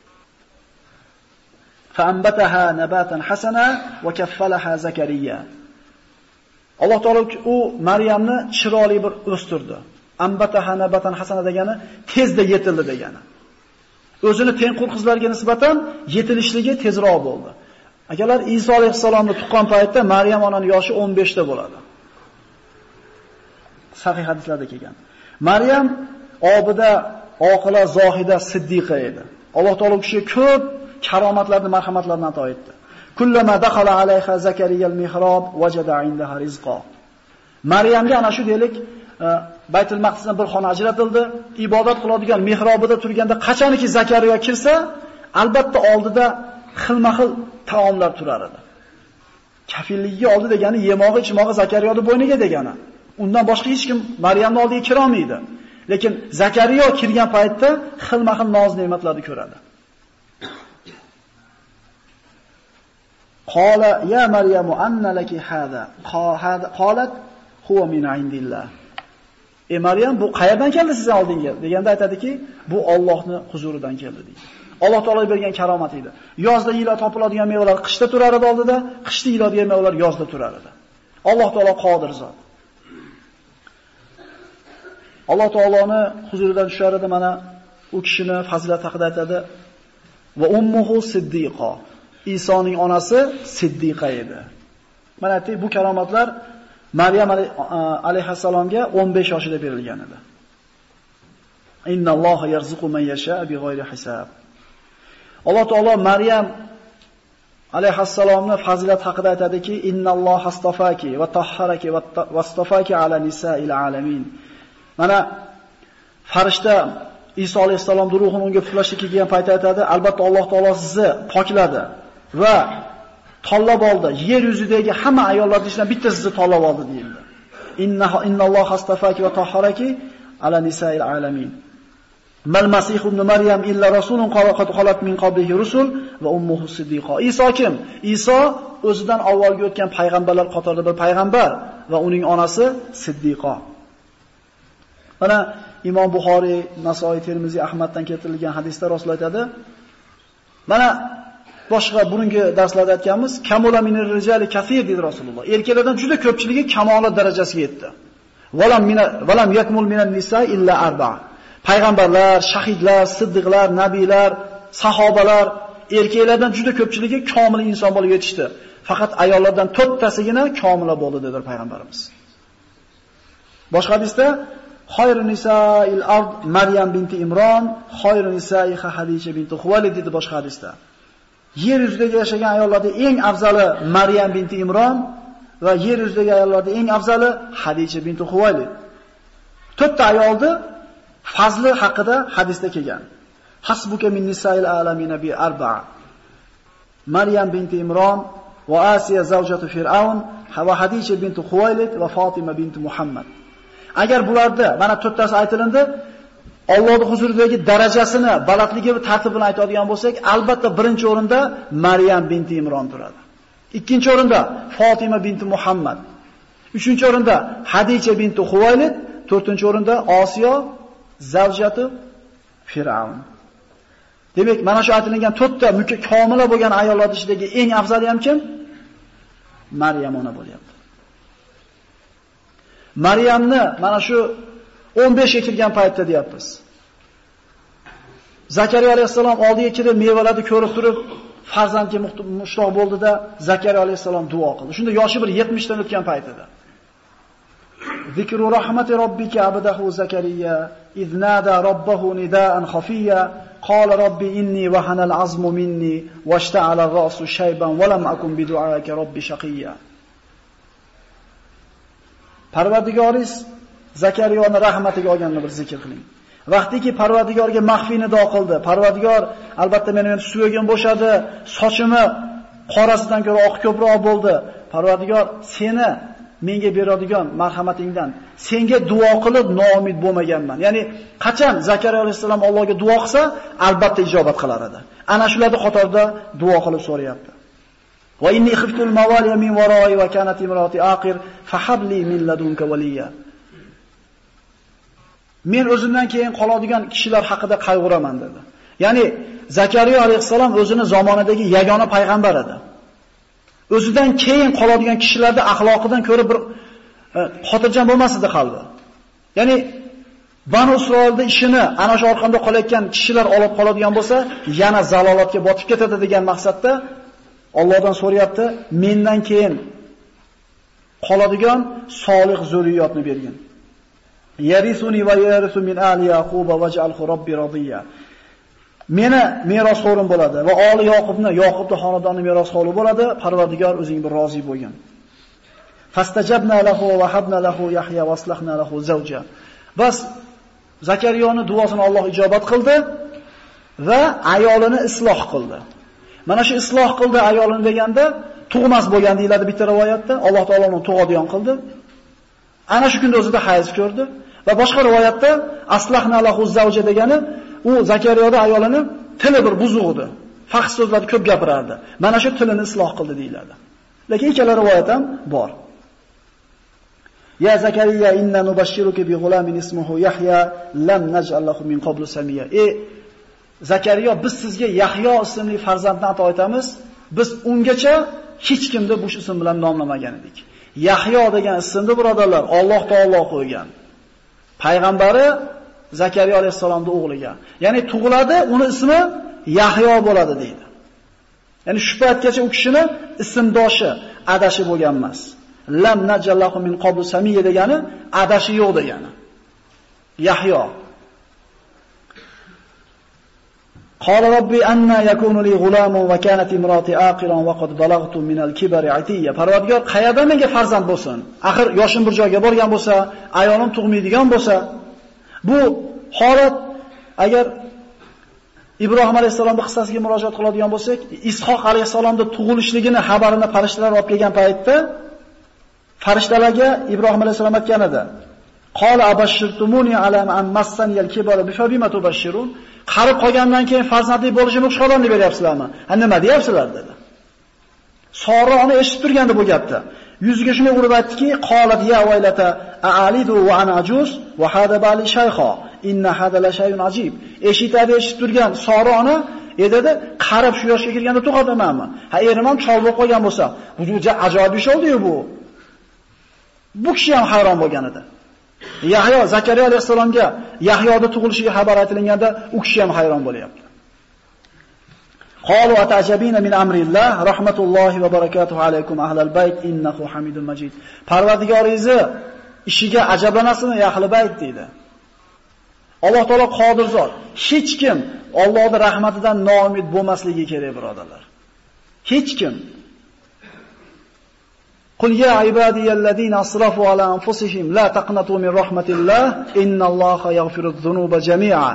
Fa'ambataha nabatan hasana va kaffalaha Zakariya. Alloh taolo u Maryamni chiroyli bir o'stirdi. Ambataha nabatan hasana degani tezda yetildi degani. O'zini tengqur qizlarga nisbatan yetilishligi tezroq bo'ldi. Akalar, Iso alayhissalomni tuqqan paytda Maryam onaning yoshi o'n besh ta bo'ladi. Sahih hadislarda kelgan. Maryam obida, oqila, zohida, siddiqa edi. Alloh taolo kishiga ko'p karomatlarni, marhamatlarni ato etdi. Kullama dakhala alayha Zakariya al-mihrab wajada indaha rizqa. Maryamga ana shu deylik Baytul Maqdisdan bir xona ajratildi. Ibodat qiladigan mihrobida turganda qachoniki Zakariya kirsa, albatta oldida xilma-xil taomlar turar edi. Kafilligiga oldi degani yemog'i, ichmog'i Zakariyaning bo'yniga degani. Undan boshqa hech kim Maryamning oldiga kira olmaydi. Lekin Zakariya kirgan paytda xilma-xil noz ne'matlarni ko'radi. Qala ya Maryamu anna laki hada? Qalat huwa min indillah. Ey Maryam, bu qayerdan keldi sizning oldingizga? Deganda aytadiki, bu Allohning huzuridan keldi deydi. Alloh taolo bergan karomat edi. Yozda yila topiladigan mevalar qishda turar edi oldida, qishda yiladigan mevalar yozda turar edi. Alloh taolo qodir zot. Alloh taoloning huzuridan tushar edi, mana u kishini fazilat haqida aytadi. Va ummuhu siddiqa. Isoning onasi siddiqa edi. Mana aytdik, bu karomatlar Maryam alayhissalomga o'n besh yoshida berilgan edi. Innalloha yarzuqu man yasha big'ayri hisob. Alloh taolo Maryam alayhissalomni fazilat haqida aytadiki, innalloha astafaki va tahharaki va astafaki ala nisa'il alamin. Mana farishta Iso alayhissalom ruhini unga puflashga kelgan paytda aytadi, albatta Alloh taolo sizni pokladi va tanlab oldi. Yer yuzidagi hamma ayollar ichidan bitta sizni tanlab oldi deyildi. Inna innalloha astafaki va tahharaki ala nisa'il alamin. Mal Masih ibn Maryam illa rasulun qad khalat min qablihi rusul va ummuhu siddiqa. Iso kim? Iso o'zidan avvalgi o'tgan payg'ambarlar qatorida bir payg'ambar va uning onasi siddiqa. Mana Imom Buxoriy, Nasoiy, Termiziy, Ahmaddan keltirilgan hadisda Rasul aytadi. Mana boshqa burungi darslarda aytganmiz, kamula minir rijali kaseer dedi Rasululloh. Erkaklardan juda ko'pchiligi kamolat darajasiga yetdi. Valam mina valam yakmul minan nisa illa arba. Payg'ambarlar, shahidlar, siddiqlar, nabiylar, sahobalar, erkaklardan juda ko'pchiligi komil inson bo'lib yetishdi. Faqat ayollardan to'rttasigina komila bo'ldi dedilar payg'ambarimiz. Boshqa hadisda Xayrun nisa'il ard Maryam binti Imron, Xayrun nisa'iha Hadisha binti Xuvaylid dedi boshqa hadisda. Yer yuzidagi yashagan ayollarda eng afzali Maryam binti Imron va yer yuzidagi ayollarda eng afzali Hadisha binti Xuvaylid. To'rtta ayolni fazli haqida hadisda kelgan. Hasbuka min nisa'il alamin bi arba'a. Maryam binti Imron va Asiya zawjatu Fir'aun va Hadisha binti Xuvaylid va Fatima binti Muhammad. Agar bularda mana to'rttasi aytilindi, Allohning huzuridagi darajasini, balandligi va tartibini aytadigan bo'lsak, albatta birinchi o'rinda Maryam binti Imron turadi. Ikkinchi o'rinda Fatima binti Muhammad. Uchinchi o'rinda Hadisha binti Xuvaylid, to'rtinchi o'rinda Osiyo zavjati Fir'aun. Demak, mana shu aytilgan to'rtta mukammal bo'lgan ayollar ichidagi eng afzali ham kim? Maryam ona bo'lyapti. Maryamni mana shu o'n besh ga kirgan paytda deyapmiz. Zakariya alayhissalom oldiga kirib mevalarni ko'rib turib, farzandga mushtoq bo'ldida Zakariya alayhissalom duo qildi. Shunda yoshi bir yetmish dan o'tgan paytida. Zikru rahmati robbika abdahu Zakariya iznada robbahu nidaan khafiyya qala robbi inni wahana al-azmu minni washta'ala ar-ra'su shayban wa lam akun bi du'aika robbi shaqiyya. Parvardigoriz Zakariyoni rahmatiga olganini bir zikr qiling. Vaqtiki Parvardigorga maxfiy nido qildi. Parvardigor, albatta meni men suyagim bo'shadi, sochimni qorasidan ko'ra oq ko'proq bo'ldi. Parvardigor, seni menga beradigan marhamatingdan senga duo qilib noumid bo'lmaganman. Ya'ni qachon Zakariya alayhisalom Allohga duo qilsa, albatta ijobat qilar edi. Ana shularning qatorida duo qilib so'rayapti. Va inni khiftul mawaliya min wara'i va kanat imrati aqir fahabli min ladunka waliya. Men o'zimdan keyin qoladigan kishilar haqida qayg'uraman dedi. Ya'ni Zakariya alayhisalom o'zini zamonidagi yagona payg'ambar edi. O'zidan keyin qoladigan kishilarda axloqidan ko'ra bir e, xotirjam bo'lmas edi qalbi. Ya'ni Banu Isroilda ishini ana shu orqanda qolayotgan kishilar olib qoladigan bo'lsa, yana zalolatga botib ketadi degan maqsadda Allohdan so'rayapti, mendan keyin qoladigan solih zurriyotni bergin. Yarisuni va yarisu min ali Yaquba waj'alhu robbi radiya. Meni merosxo'rim bo'ladi va oli Yoqubni, Yoqubning xonadoni merosxo'ri bo'ladi. Parvardigor o'zing bir rozi bo'lgin. Fastajabna lahu va habna lahu Yahya va aslahna lahu zawja. Bas Zakariyoni duosini Alloh ijobat qildi va ayolini isloh qildi. Mana shu isloh qildi ayolini deganda tug'mas bo'lgan deyiladi bitta rivoyatda. Alloh taolo uni tug'adigan qildi. Ana shu kunda o'zida hayz ko'rdi va boshqa rivoyatda aslahna lahu zawja degani u Zakariyoda ayolini tili bir buzuq edi. faxs so'zlarni ko'p gapirardi. Mana shu tilini isloh qildi deyiladi. Lekin ikkala rivoyat ham bor. Ya Zakariya inna nubashshiruka bi g'ulamin ismuhu Yahya lam naj'al lahu min qablu samiyya. Ey Zakariya, biz sizga Yahyo ismli farzandni ato etamiz. Biz ungacha hech kimni bu ism bilan nomlamagan edik. Yahyo degan ismni birodarlar Alloh taolo qo'ygan. Payg'ambari Zakariya alayhisolamning o'g'liga. Ya'ni tug'iladi, uni ismi Yahyo bo'ladi deydi. Ya'ni shu paytgacha u kishini ismdoshi, adashi bo'lgan emas. Lam najallahu min qablu samiyya degani adashi yo'q degani. Yahyo. Qala robbi anna yakunu li g'ulamun va kanat imrati aqiran va qad balagtu min al-kibari atiyya. Parvardigor, qayerdan menga farzand bo'lsin? Axir yoshim bir joyga borgan bo'lsa, ayolim tug'maydigan bo'lsa, bu holat agar Ibrohim alayhisolamning qissasiga murojaat qiladigan bo'lsak, Ishoq alayhisolamning tug'ilishligini xabarini farishtalar olib kelgan paytda farishtalarga Ibrohim alayhisolam aytgan edi. Qala abashshirtumuni ala an massani al-kibara bifabima tubashshirun. Qarib qolgandan keyin farzandli bo'lishimni xushxabarni beryapsizlarmi? Ha nima deyapsizlar dedi. Sora uni eshitib turgandi bu gapni. Yuziga shuni urib aytdiki, qolat ya vaylata a'alidu va ana ajuz va hada bali shaykha inna hada la shay'un ajib. Eshitadi eshitib turgan Sora ona edadi, qarib shu yoshga kirganda tug'adamanmi? Ha erim ham chol bo'lib qolgan bo'lsa, bu juda ajoyib ish oldi-yu bu. Bu kishi ham hayron bo'lgan edi. Yahyo Zakariya alayhisolamga Yahyoning tug'ilishiga xabar aytilganda u kishi ham hayron bo'lyapti. Qalu atajabina min amrillah rahmatullohi va barakatuhu alaykum ahlal bayt innahu hamidun majid. Parvardigoringizni ishiga ajablanasizmi ahli bayt deydi. Alloh taolo qodir zot. Hech kim Allohning rahmatidan noumid bo'lmasligi kerak birodarlar. Hech kim. Qul ya ibadiyallazina asrafu ala anfusihim la taqnatu min rahmatillah innalloha yaghfirudz-zunuba jami'an.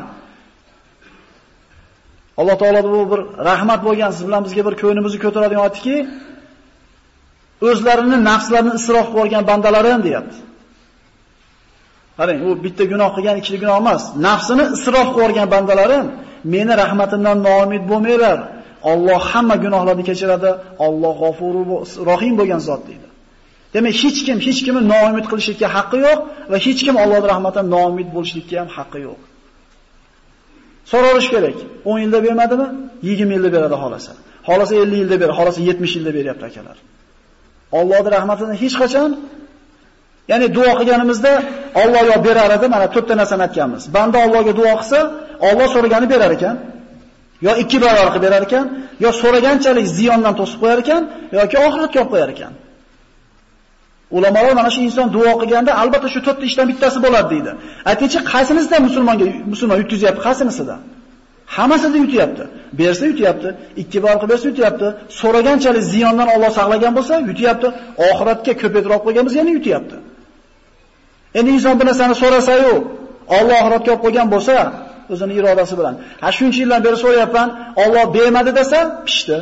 Alloh taolo bu bir rahmat bo'lgan, siz bilan bizga bir ko'nglimizni ko'taradigan aytdiki, o'zlarini nafslarini isrof qilgan bandalarim deyapti. Qarang, u bitta gunoh qilgan, ikkita gunoh emas. Nafsini isrof qilgan bandalarim, meni rahmatimdan noumid bo'lmanglar. Alloh hamma gunohlarni kechiradi. Alloh g'afurur rohim bo'lgan zot deydi. Demak, hech kim hech kimni noumid qilishga haqqi yo'q va hech kim Allohning rahmatidan noumid bo'lishlikka ham haqqi yo'q. So'rash kerak. o'n yilda bermadimi? yigirma yilda beradi xolasa. Xolasa ellik yilda beradi, xolasa yetmish yilda beryapti akalar. Allohning rahmatidan hech qachon, ya'ni duo qilganimizda Alloh yo berar edi, mana to'rtta narsani aytganmiz. Banda Allohga duo qilsa, Alloh so'ragani berar ekan. Yo ikki barobar qilib berar ekan, yo so'raganchalik ziyondan to'sib qo'yar ekan, yoki oxiratga olib qo'yar ekan. Ulamolar mana shu inson duo qilganda albatta shu to'rtta ishdan bittasi bo'ladi deydi. Aytchi, qaysinisida musulmonga musulmon yutkazyapti, qaysinisida? Hammasida yutyapti. Bersa yutyapti, ikki bor qilib bersa yutyapti, so'raganchalik ziyondan Alloh saqlagan bo'lsa yutyapti, oxiratga ko'paytirib qo'ygan bo'lsa yana yutyapti. Endi inson bir narsani so'rasa-yu, Alloh oxiratga olib qo'ygan bo'lsa, o'zining irodasi bilan, ha shuncha yildan beri so'rayapman, Alloh bermadi desa, pishdi.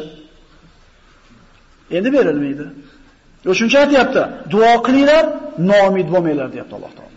Endi berilmaydi. O shuncha aytayapti, duo qilinglar, noumid bo'lmanglar deyapti Alloh taolo.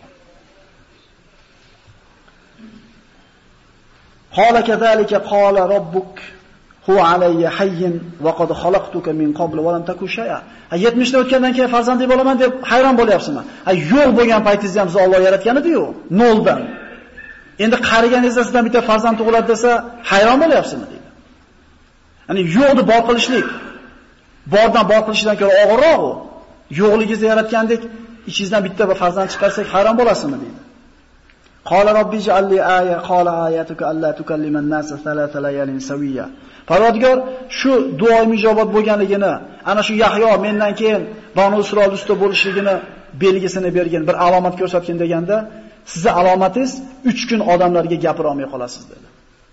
Qala kazalika qala robbuk huwa alayya hayyin va qad khalaqtuka min qabl va lam takun shay'a. yetmish ta o'tgandan keyin farzandli bo'laman deb hayron bo'lyapsizmi? Ha yo'q bo'lgan paytingizda ham siz Alloh yaratgan edi-yu, noldan. Endi qariganingizda sizdan bitta farzand tug'iladi desa, hayron bo'lyapsizmi deydi. Ya'ni yo'qni bor qilishlik, bordan bor qilishdan ko'ra og'irroq u. Yo'qligingizni yaratgandek, ichingizdan bitta bir farzand chiqarsak hayron bo'lasizmi deydi. Qala robbi ja'alli aya qala ayatuka alla tukalliman nasa thalatha layalin sawiya. Parvardigor shu duoim ijobat bo'lganligini, ana shu Yahyo mendan keyin Banu Isroil ustida bo'lishligini belgisini bergan, bir alomat ko'rsatgan deganda, sizning alomatingiz uch kun odamlarga gapira olmay qolasiz dedi.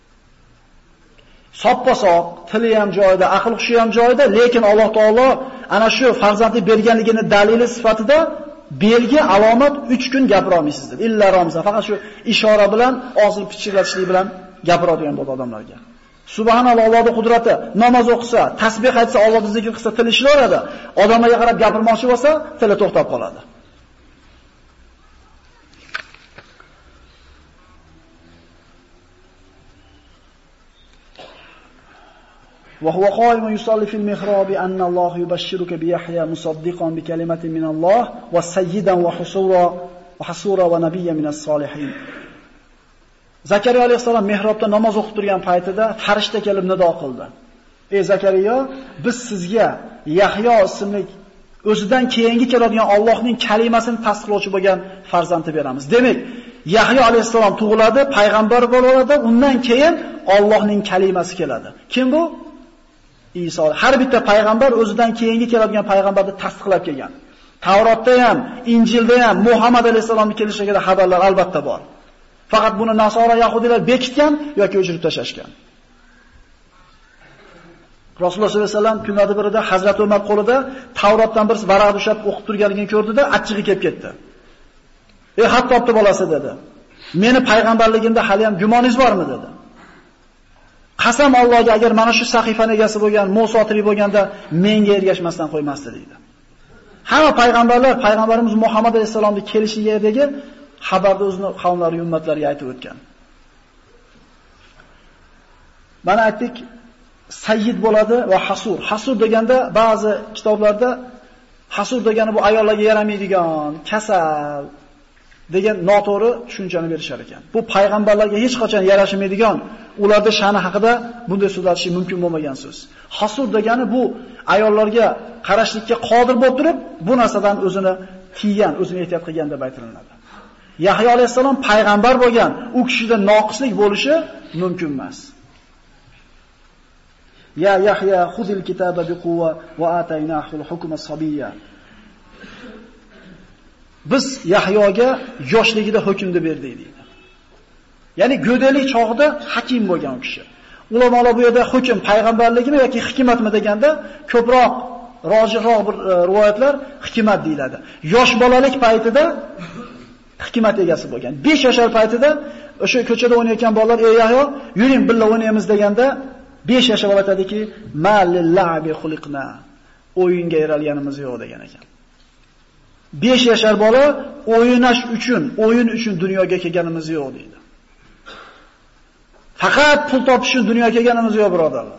Soppasoq, tili ham joyida, aql hushi ham joyida, lekin Alloh taolo ana shu farzandni berganligini dalili sifatida belgi, alomat uch kun gapira olmaysiz dedi. Illa ramza, faqat shu ishora bilan, og'zini pichirlatishlik bilan gapiradigan bo'ldi odamlarga. Subhanalloh, Allohning qudrati. Namoz o'qisa, tasbih aytsa, Allohni zikr qilsa, tili ishlayveradi. Odamlarga qarab gapirmoqchi bo'lsa, tili to'xtab qoladi. وهو قائم يصلي في المحراب أن الله يبشرك بيحيى مصدقا بكلمة من الله وسيدا وحصورا وحصورا ونبيا من الصالحين. Zakariya alayhisalom mihrobda namoz o'qib turgan paytida farishta kelib nido qildi. Ey Zakariya, biz sizga Yahyo ismli o'zidan keyingi keladigan Allohning kalimasini tasdiqlovchi bo'lgan farzandni beramiz. Demak, Yahyo alayhisalom tug'iladi, payg'ambar bo'ladi, undan keyin Allohning kalimasi keladi. Kim bu? Iso. Har bitta payg'ambar o'zidan keyingi keladigan payg'ambarni tasdiqlab kelgan. Tavrotda ham, Injilda ham Muhammad alayhisalomning kelishiga xabarlar albatta bor. Faqat buni Nasora Yahudilar bekitgan yoki o'chirib tashashgan. Rasululloh sollallohu alayhi vasallam kunlardan birida Hazrat Umar qo'lida Tavrotdan bir varaq ushlab o'qib turganligini ko'rdida, achchig'i kelib ketdi. "Ey Hattobning bolasi" dedi. "Meni payg'ambarligimda hali ham gumoningiz bormi?" dedi. Qasam Allohga, agar mana shu sahifaning egasi bo'lgan Musa tirik bo'lganda menga ergashmasdan qo'ymasdi dedi. Hamma payg'ambarlar payg'ambarimiz Muhammad alayhisolamning kelishigidagi xabarni o'zini qavmlari, ummatlariga aytib o'tgan. Mana aytdik, sayyid bo'ladi va hasur. Hasur deganda ba'zi kitoblarda hasur degani bu ayollarga yaramaydigan, kasal degan noto'g'ri tushunchani berishar ekan. Bu payg'ambarlarga hech qachon yarashmaydigan, ularda sha'ni haqida bunday so'zlatish mumkin bo'lmagan so'z. Hasur degani bu ayollarga qarashlikka qodir bo'lib turib, bu narsadan o'zini tiygan, o'zini ehtiyot qilgan deb aytiladi. Yahyo alayhisalom payg'ambar bo'lgan, u kishida noqislik bo'lishi mumkin emas. Ya Yahya khudil kitaba biquwa va ataynahu al-hukma sabiyya. Biz Yahyoga yoshligida hukmni berdik deydi. Ya'ni go'dalik chog'ida hakim bo'lgan kishi. Ulamolar bu yerda hukm payg'ambarligimi yoki hikmatmi deganda ko'proq rojihroq bir rivoyatlar hikmat deyiladi. Yosh bolalik paytida hikmat egasi bo'lgan. besh yoshar paytida o'sha ko'chada o'ynayotgan bolalar, "Ey Yahyo, yuring birga o'ynaymiz" deganda besh yoshga bola aytadiki, "Ma lillahi xuliqna." O'yinga yaralganimiz yo'q degan ekan. besh yoshar bola o'ynash uchun, o'yin uchun dunyoga kelganimiz yo'q deydi. Faqat pul topish uchun dunyoga kelganimiz yo'q, birodarlar.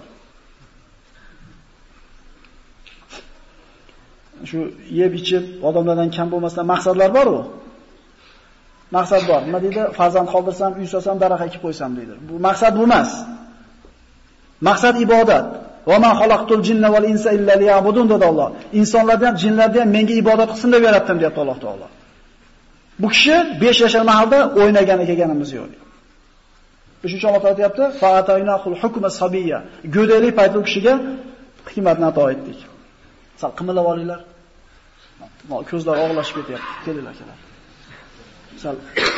Shu yeb ichib odamlardan kam bo'lmasdan maqsadlar bor-ku. Maqsad bor. Nima deydi? Farzand qoldirsam, uy solsam, daraxt ekib qo'ysam deydi. Bu maqsad bu emas. Maqsad ibodat. Va ma xalaqtul jinna val insa illa liya'budun dedi Alloh. Insonlardan ham, jinlardan ham menga ibodat qilsin deb yaratdim deyapti Alloh taolo. Bu kishi besh yoshar mahalda o'ynagani kelganimiz yo'q. Uchinchi Alloh taolo aytayapti: "Fa'ataynahul hukma sabiyya." Go'dalik payti u kishiga hikmatni ato etdik. Sal qimillab olinglar. Mo ko'zlar og'lashib ketyapti. Kelinglar, kelar. Sal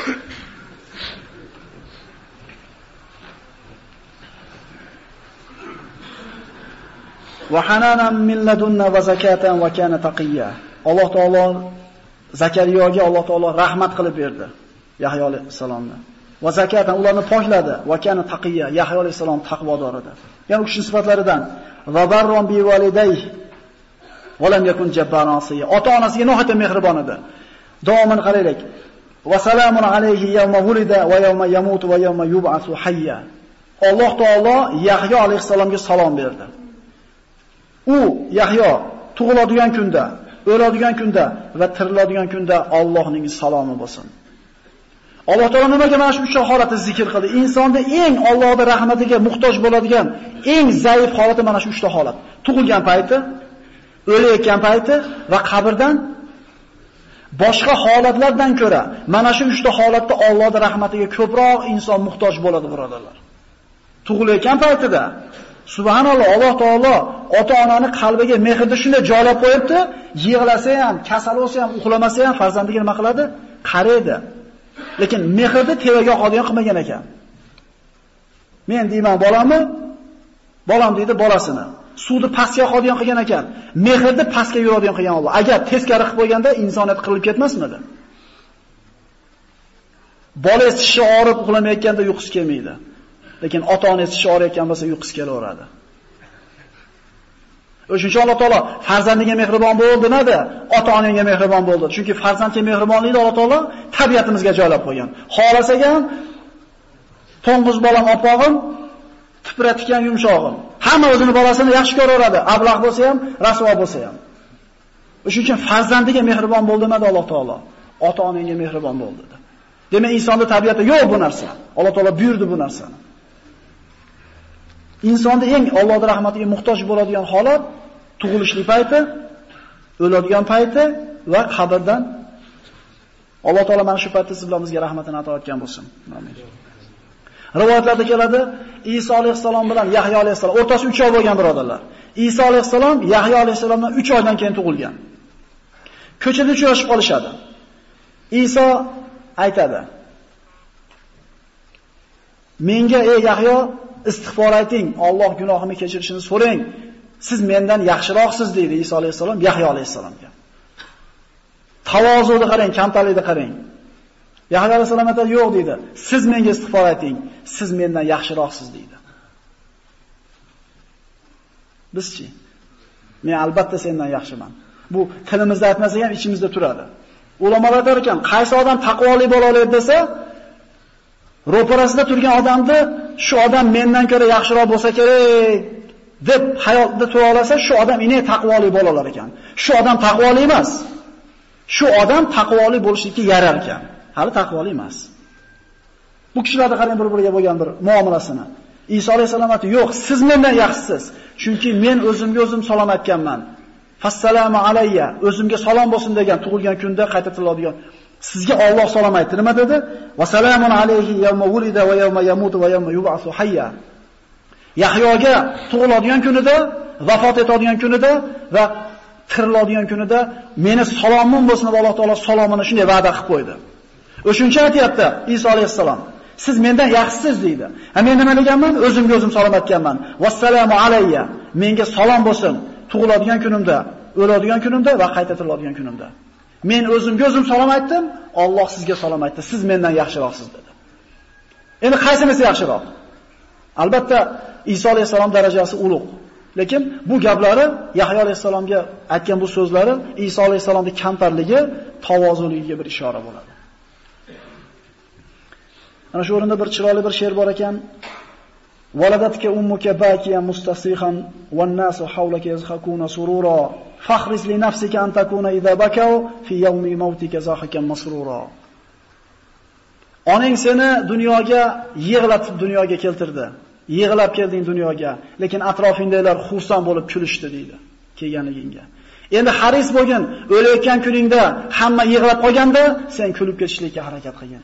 va hananan min ladunna va zakatan va kana taqiyya. Alloh taolo Zakariyaga Alloh taolo rahmat qilib berdi Yahyo alayhisalomni. Va zakatan ularni pokladi. Va kana taqiyya. Yahyo alayhisalom taqvodor edi. Ya'ni u kishi sifatlaridan va barron bi validayhi va lam yakun jabbaran asiya. Ota-onasiga nihoyatda mehribon edi. Davomini qaraylik. Va salamun alayhi yawma wulida va yawma yamutu va yawma yub'athu hayya. Alloh taolo Yahyo alayhisalomga salom berdi. U Yahyo tug'iladigan kunda, o'ladigan kunda va tiriladigan kunda Allohning salomi bo'lsin. Alloh taolo nimaga mana shu uch holatni zikr qildi? Insonda eng Allohning rahmatiga muhtoj bo'ladigan eng zaif holati mana shu uchta holat. Tug'ilgan payti, o'layotgan payti va qabrdan boshqa holatlardan ko'ra mana shu uchta holatda Allohning rahmatiga ko'proq inson muhtoj bo'ladi, birodarlar. Tug'ilayotgan paytida subhanalloh, Alloh taolo ota-onani qalbiga mehrni shunday joylab qo'yibdi, yig'lasa ham, kasal bo'lsa ham, uxlamasa ham farzandiga nima qiladi? Qaraydi. Lekin mehrni tevaga qolgan qilmagan ekan. Men deyman, bolamni, bolam deydi bolasini. Suvni pastga qolgan qilgan ekan. Mehrni pastga yuradigan qilgan Alloh. Agar teskari qilib qo'yganda insoniyat qirilib ketmasmidi? Bola tishi og'rib uxlamayotganda uyqusi kelmaydi. Lekin ota-onasi tishi og'riyotgan bo'lsa uyqusi kelaveradi. O'shuning Alloh taolo farzandiga mehribon bo'l demadi, ota-onaga mehribon bo'ldi. Chunki farzandga mehribonlikni Alloh taolo tabiatimizga joylab qo'ygan. Xohlasagan to'ng'iz bolam opog'im, tipratgan yumshog'im. Hamma o'zini bolasini yaxshi ko'raveradi, ablah bo'lsa ham, rasvo bo'lsa ham. Shuning uchun farzandiga mehribon bo'l demadi Alloh taolo. Ota-onangga mehribon bo'l dedi. Demak, insonning tabiatida yo'q bu narsa. Alloh taolo buyurdi bu narsani. Insonning eng Allohning rahmatiga muhtoj bo'ladigan holat tug'ilishlik payti, o'ladigan payti va qabrdan. Alloh taolo mana shu paytda siz bilan bizga rahmatini ato etgan bo'lsin. Amin. Rivoyatlarda keladi, Iso alayhisalom bilan Yahyo alayhisalom o'rtasida uch oy bo'lgan birodarlar. Iso alayhisalom Yahyo alayhisalomdan uch oydan keyin tug'ilgan. Ko'chada uchrashib qolishadi. Iso aytadi: "Menga ey Yahyo, istig'for ayting, Alloh gunohimni kechirishini so'rang. Siz mendan yaxshiroqsiz" deydi Iso alayhisalom Yahyo alayhisalomga. Tavozuni qarang, kamtarlikni qarang. Yahyo alayhisalom aytadi, "Yo'q" deydi. "Siz menga istig'for ayting, siz mendan yaxshiroqsiz" deydi. Bizchi? Men albatta sendan yaxshiman. Bu tilimizda aytmasak ham ichimizda turadi. Ulamolar aytar ekan, qaysi odam taqvoli bo'la oladi desa, ro'parasida turgan odamni shu odam mendan ko'ra yaxshiroq bo'lsa kerak deb hayotda tura olsa, shu odam ine taqvoli bo'la olar ekan. Shu odam taqvoli emas. Shu odam taqvoli bo'lishlikka yarar ekan. Hali taqvoli emas. Bu kishilarda qarang bir-biriga bo'lgan bir muomalasini. Iso alayhisalom aytdi, "Yo'q, siz mendan yaxshisiz. Chunki men o'zimga o'zim salom aytganman. Fassalamu alayya, o'zimga salom bo'lsin" degan tug'ilgan kunda qayta tiriladigan. Sizga Alloh salom aytdi. Nima dedi? "Va salamun alayhi yawma wulida va yawma yamutu va yawma yub'athu hayya." Yahyoga tug'iladigan kunida, vafot etadigan kunida va tiriladigan kunida meni salomim bo'lsin deb Alloh taolo salomini shunday va'da qilib qo'ydi. O'shuncha aytayapti Iso alayhisalom. Siz mendan yaxshisiz deydi. Ha men nima deganman? O'zimga o'zim salom aytganman. Vassalamu alayya. Menga salom bo'lsin tug'iladigan kunimda, o'ladigan kunimda va qayta tiriladigan kunimda. Men o'zimga o'zim salom aytdim, Alloh sizga salom aytdi. Siz mendan yaxshiroqsiz dedi. Endi qaysinisi yaxshiroq? Albatta Iso alayhisalom darajasi ulug'. Lekin bu gaplari Yahyo alayhisalomga aytgan bu so'zlari Iso alayhisalomning kamtarligi, tavozunligiga bir ishora bo'ladi. Ana shu o'rinda bir chiroyli bir she'r bor ekan. Waladatka ummuka bakiyan mustasihan wan nasu hawlaka yazhakuna surura fakhris li nafsika an takuna idha bakaw fi yawmi mautika zahikan masrura. Onang seni dunyoga yig'latib dunyoga keltirdi. Yig'lab kelding dunyoga, lekin atrofingdagilar xursand bo'lib kulishdi deydi kelganligingga. Endi haris bo'lgin, o'layotgan kuningda hamma yig'lab qolganda sen kulib ketishlikka harakat qilgin.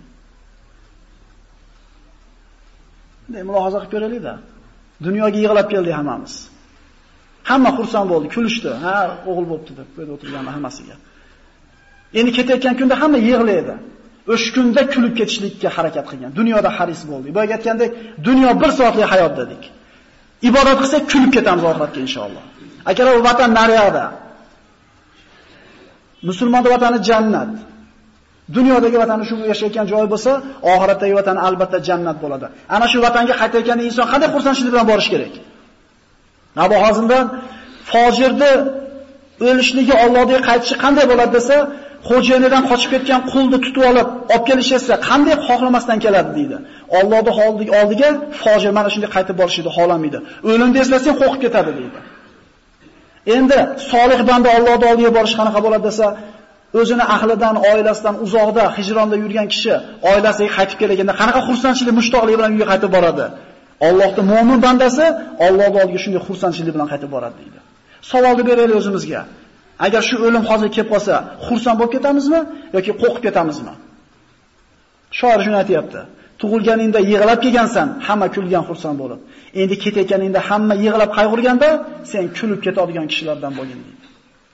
Bunday mulohaza qilib ko'raylik-da. Dunyoga yig'lab keldik hammamiz. Hamma xursand bo'ldi, kulishdi. Ha, o'g'il bo'pti deb bu yerda o'tirganlar hammasiga. Endi ketayotgan kunda hamma yig'laydi. O'sha kunda kulib ketishlikka harakat qilgan. Dunyoda haris bo'ldik. Boya aytgandek, dunyo bir soatlik hayot dedik. Ibodat qilsak kulib ketamiz oxiratga inshaalloh. Akalar, bu vatan naryoqda. Musulmonning vatani jannat. Dunyodagi vatani shu yashayotgan joy bo'lsa, oxiratdagi vatani albatta jannat bo'ladi. Ana shu vatanga qaytayotganda inson qanday xursandchilik bilan borish kerak? Abu Hozimdan fojirni o'lishligi, Allohga qaytishi qanday bo'ladi desa, xo'jayinidan qochib ketgan qulni tutib olib, olib kelishsa, qanday xohlamasdan keladi deydi. Allohning oldiga fojir mana shunday qaytib borishni xohlamaydi. O'limni eslasang qo'rqib ketadi deydi. Endi solih banda Allohning oldiga borish qanaqa bo'ladi desa, o'zini ahlidan, oilasidan uzoqda, hijronda yurgan kishi oilasiga qaytib kelganda qanaqa xursandchilik, mushtoqlik bilan uyga qaytib boradi. Allohning mo'min bandasi Allohning oldiga shunday xursandchilik bilan qaytib boradi deydi. Savolni beraylik o'zimizga. Agar shu o'lim hozir kelib qolsa, xursand bo'lib ketamizmi yoki qo'rqib ketamizmi? Shoir shuni aytayapti. Tug'ilganingda yig'lab kelgansan, hamma kulgan xursand bo'lib. Endi ketayotganingda hamma yig'lab qayg'urganda, sen kulib ketadigan kishilardan bo'lgin deydi.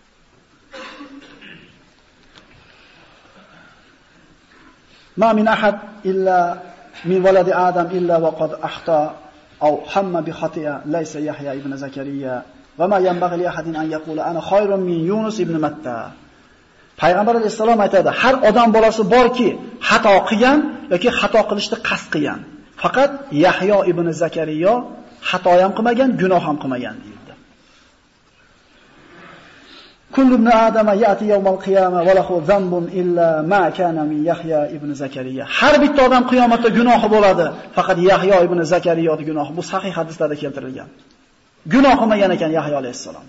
Ma min ahad illa min waladi Adam illa waqad ahta aw hamma bi khati'a laysa Yahya ibn Zakariya va ma yanbaghi li ahadin an yaqula ana khayrun min Yunus ibn Matta. Payg'ambar alayhisalom aytadi, har odam bolasi borki, xato qilgan yoki xato qilishni qasd qilgan. Faqat Yahyo ibn Zakariya xato ham qilmagan, gunoh ham qilmagan deydi. Kullu ibn Adama yati yawmal qiyamah wa lahu dhanbun illa ma kana min Yahya ibn Zakariya. Har bitta odam qiyomatda gunohi bo'ladi, faqat Yahyo ibn Zakariyaning gunohi. Bu sahih hadislarda keltirilgan. Gunoh qilmagan ekan Yahyo alayhissalom.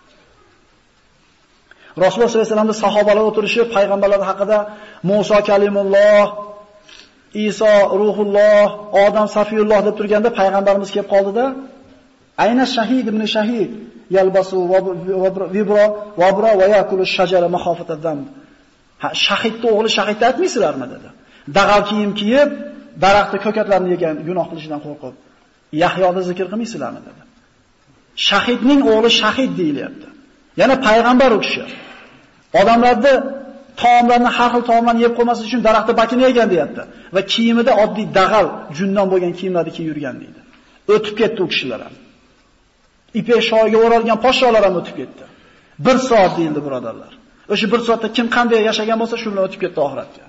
Rasululloh sollallohu alayhi vasallamning sahobalar o'tirishib payg'ambarlar haqida Musa kalimulloh, Iso ruhulloh, Odam safiyulloh deb turganda payg'ambarimiz kelib qoldida, ayna shahid ibn shahid yalbasu vibra vabra va yakulu shajara makhofatadan. Shahidni o'g'li shahidni aytmaysizlarmi dedi. Dag'al kiyim kiyib, daraxtni ko'katlarini yegan gunoh qilishidan qo'rqib, Yahyoni zikr qilmaysizlarmi dedi. Shahidning o'g'li shahid deyilyapti. Yana payg'ambar u kishi. Odamlarni taomlarni har xil taomlarni yeb qo'ymaslik uchun daraxtni bakini yegan deyapti va kiyimida oddiy dag'al, jundan bo'lgan kiyimlarni kiyib yurgan deydi. O'tib ketdi u kishilar ham. Ipek shoyiga o'ralgan podsholar ham o'tib ketdi. Bir soat deyildi birodarlar. O'sha bir soatda kim qanday yashagan bo'lsa, shu bilan o'tib ketdi oxiratga.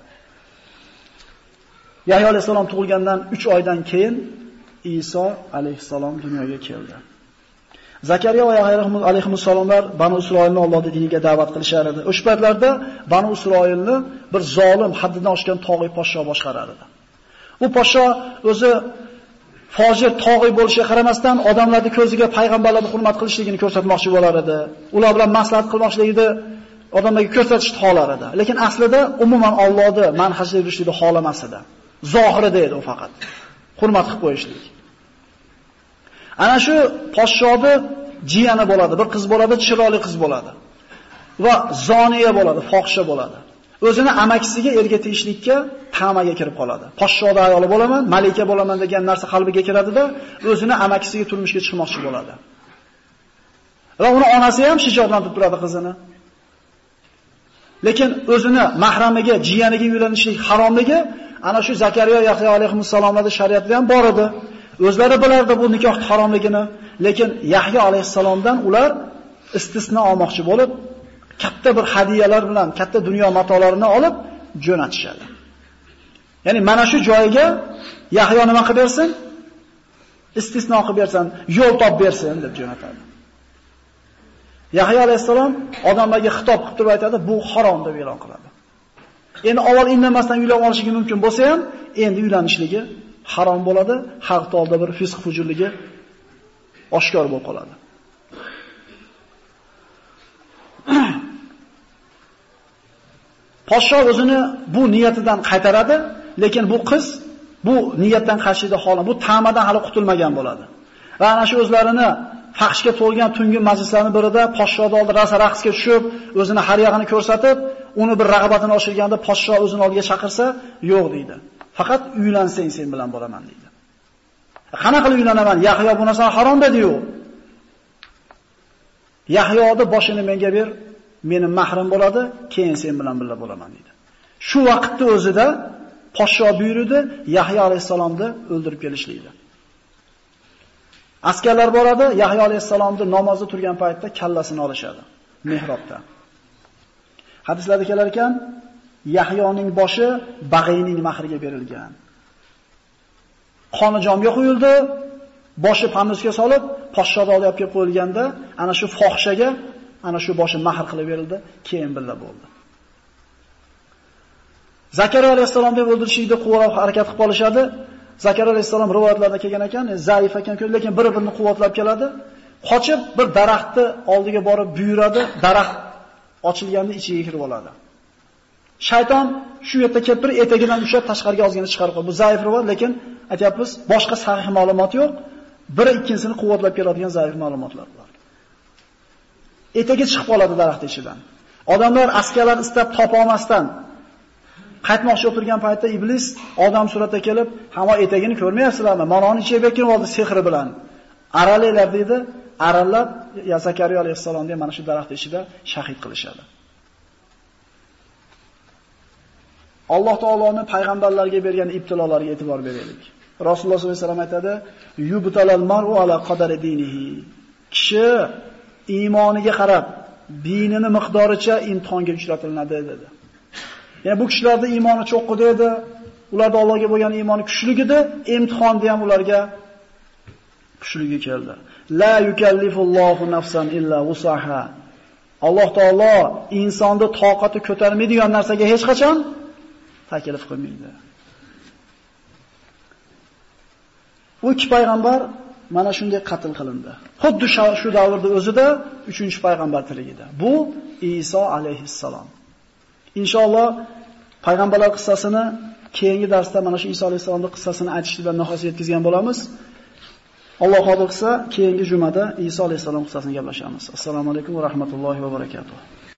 Yahyo alayhisalom tug'ilgandan uch oydan keyin Iso alayhisalom dunyoga keldi. Zakariya va Yahyo alayhisalomlar Banu Isroilni Allohning diniga da'vat qilishar edi. O'sha paytlarda Banu Isroilni bir zolim, haddidan oshgan tog'iy podsho boshqarar edi. U podsho o'zi fojir tog'iy bo'lishiga qaramasdan odamlarning ko'ziga payg'ambarlarni hurmat qilishligini ko'rsatmoqchi bo'lar edi. Ular bilan maslahat qilmoqchiligini odamlarga ko'rsatishni xohlar edi. Lekin aslida umuman Allohni manhajida yurishlikni xohlamas edi. Zohirida edi u faqat. Hurmat qilib qo'yishlik. Ana shu podshohning jiyani bo'ladi, bir qiz bo'ladi, chiroyli qiz bo'ladi. Va zoniya bo'ladi, fohisha bo'ladi. O'zini amakisiga erga tegishlikka tamaga kirib qoladi. Podshohning ayoli bo'laman, malika bo'laman degan narsa qalbiga kiradi-da, o'zini amakisiga turmushga chiqmoqchi bo'ladi. Va uni onasi ham shijoatlantirib turadi qizini. Lekin o'zini mahramiga, jiyaniga uylanishlik haromligi ana shu Zakariya Yahyo alayhissalomlarning shariatida ham bor edi. O'zlari bilardi bu nikoh haromligini, lekin Yahyo alayhissalomdan ular istisno olmoqchi bo'lib, katta bir hadiyalar bilan, katta dunyo matolarini olib jo'natishadi. Ya'ni mana shu joyiga Yahyo nima qilib bersin? Istisno qilib bersin, yo'l topib bersin deb jo'natadi. Yahyo alayhissalom odamlarga xitob qilib turib aytadi, bu harom deb e'lon qiladi. Endi avval indamasdan uylanib olishligi mumkin bo'lsa ham, endi uylanishligi harom bo'ladi, xalq oldida bir fisq fujurligi oshkor bo'lib qoladi. Podsho o'zini bu niyatidan qaytaradi, lekin bu qiz bu niyatdan qaytishida holan, bu ta'madan hali qutulmagan bo'ladi. Va ana shu o'zlarini fahshga to'lgan tungi majlislarning birida podshoning oldida rasa raqsga tushib, o'zini har yog'ini ko'rsatib, uni bir rag'batini oshirganda podsho o'zini oldiga chaqirsa, yo'q deydi. Faqat uylansang sen bilan boraman deydi. Qanaqa qilib uylanaman? Yahyo bu narsani harom dedi-yu. Yahyoni boshini menga ber, meni mahrim bo'ladi, keyin sen bilan birga bo'laman dedi. Shu vaqtda o'zida podsho buyurdi, Yahyo alayhisalomni o'ldirib kelishlikdi. Askarlar boradi, Yahyo alayhisalomni namozda turgan paytda kallasini olishadi, mehrobda. Hadislarda kelar ekan, Yahyoning boshi Bag'iyning mahriga berilgan. Qoni jomga qo'yildi, boshi pamnusga solib, podshoning oldiga olib kelib qo'yilganda, ana shu fohishaga ana shu boshi mahr qilib berildi, keyin billa bo'ldi. Zakariya alayhisalom deb o'ldirishlikda quvvat harakat qilib olishadi. Zakariya alayhisalom rivoyatlarda kelgan ekan, zaif ekan, lekin bir-birini quvvatlab keladi. Qochib bir daraxtni oldiga borib buyuradi, daraxt ochilganda ichiga kirib oladi. Shayton shu yerda kelib bir etagidan ushlab tashqariga ozgina chiqarib qo'ydi. Bu zaif rivoyat, lekin aytyapmiz, boshqa sahih ma'lumot yo'q. Biri ikkinchisini quvvatlab keladigan zaif ma'lumotlar bor. Etagi chiqib qoladi daraxt ichidan. Odamlar askarlar istab topa olmasdan qaytmoqchi o'tirgan paytda iblis odam suratda kelib, "Hamma etagini ko'rmayapsizlarmi? Manoni ichiga bekib oldi sehri bilan. Aralanglar" dedi. Arallab Zakariya alayhissalomni mana shu daraxt ichida shahid qilishadi. Alloh taoloning payg'ambarlarga bergan ibtilolarga e'tibor beraylik. Rasululloh sollallohu alayhi vasallam aytadi, "Yubtalal mar'u ala qadari dinihi." Kishi iymoniga qarab, dinini miqdoricha imtihonga uchratiladi dedi. Ya'ni bu kishilarda iymoni cho'qqi edi, ularda Allohga bo'lgan iymoni kuchli edi, imtihonda ham ularga kuchligi keldi. La yukallifullohu nafsan illa wusaha. Alloh taolo insonni toqati ko'tarmaydigan narsaga hech qachon taklif qilmaydi. U ikki payg'ambar mana shunday qatl qilindi. Xuddi shu davrda o'zida uchinchi payg'ambar tirigida. Bu Iso alayhissalom. Inshaalloh payg'ambarlar qissasini keyingi darsda mana shu Iso alayhissalomning qissasini aytishni bilan nihoyasiga yetkazgan bo'lamiz. Alloh xohlasa qilsa, keyingi jumada Iso alayhissalom qissasini gaplashamiz. Assalomu alaykum va rahmatullohi va barakatuh.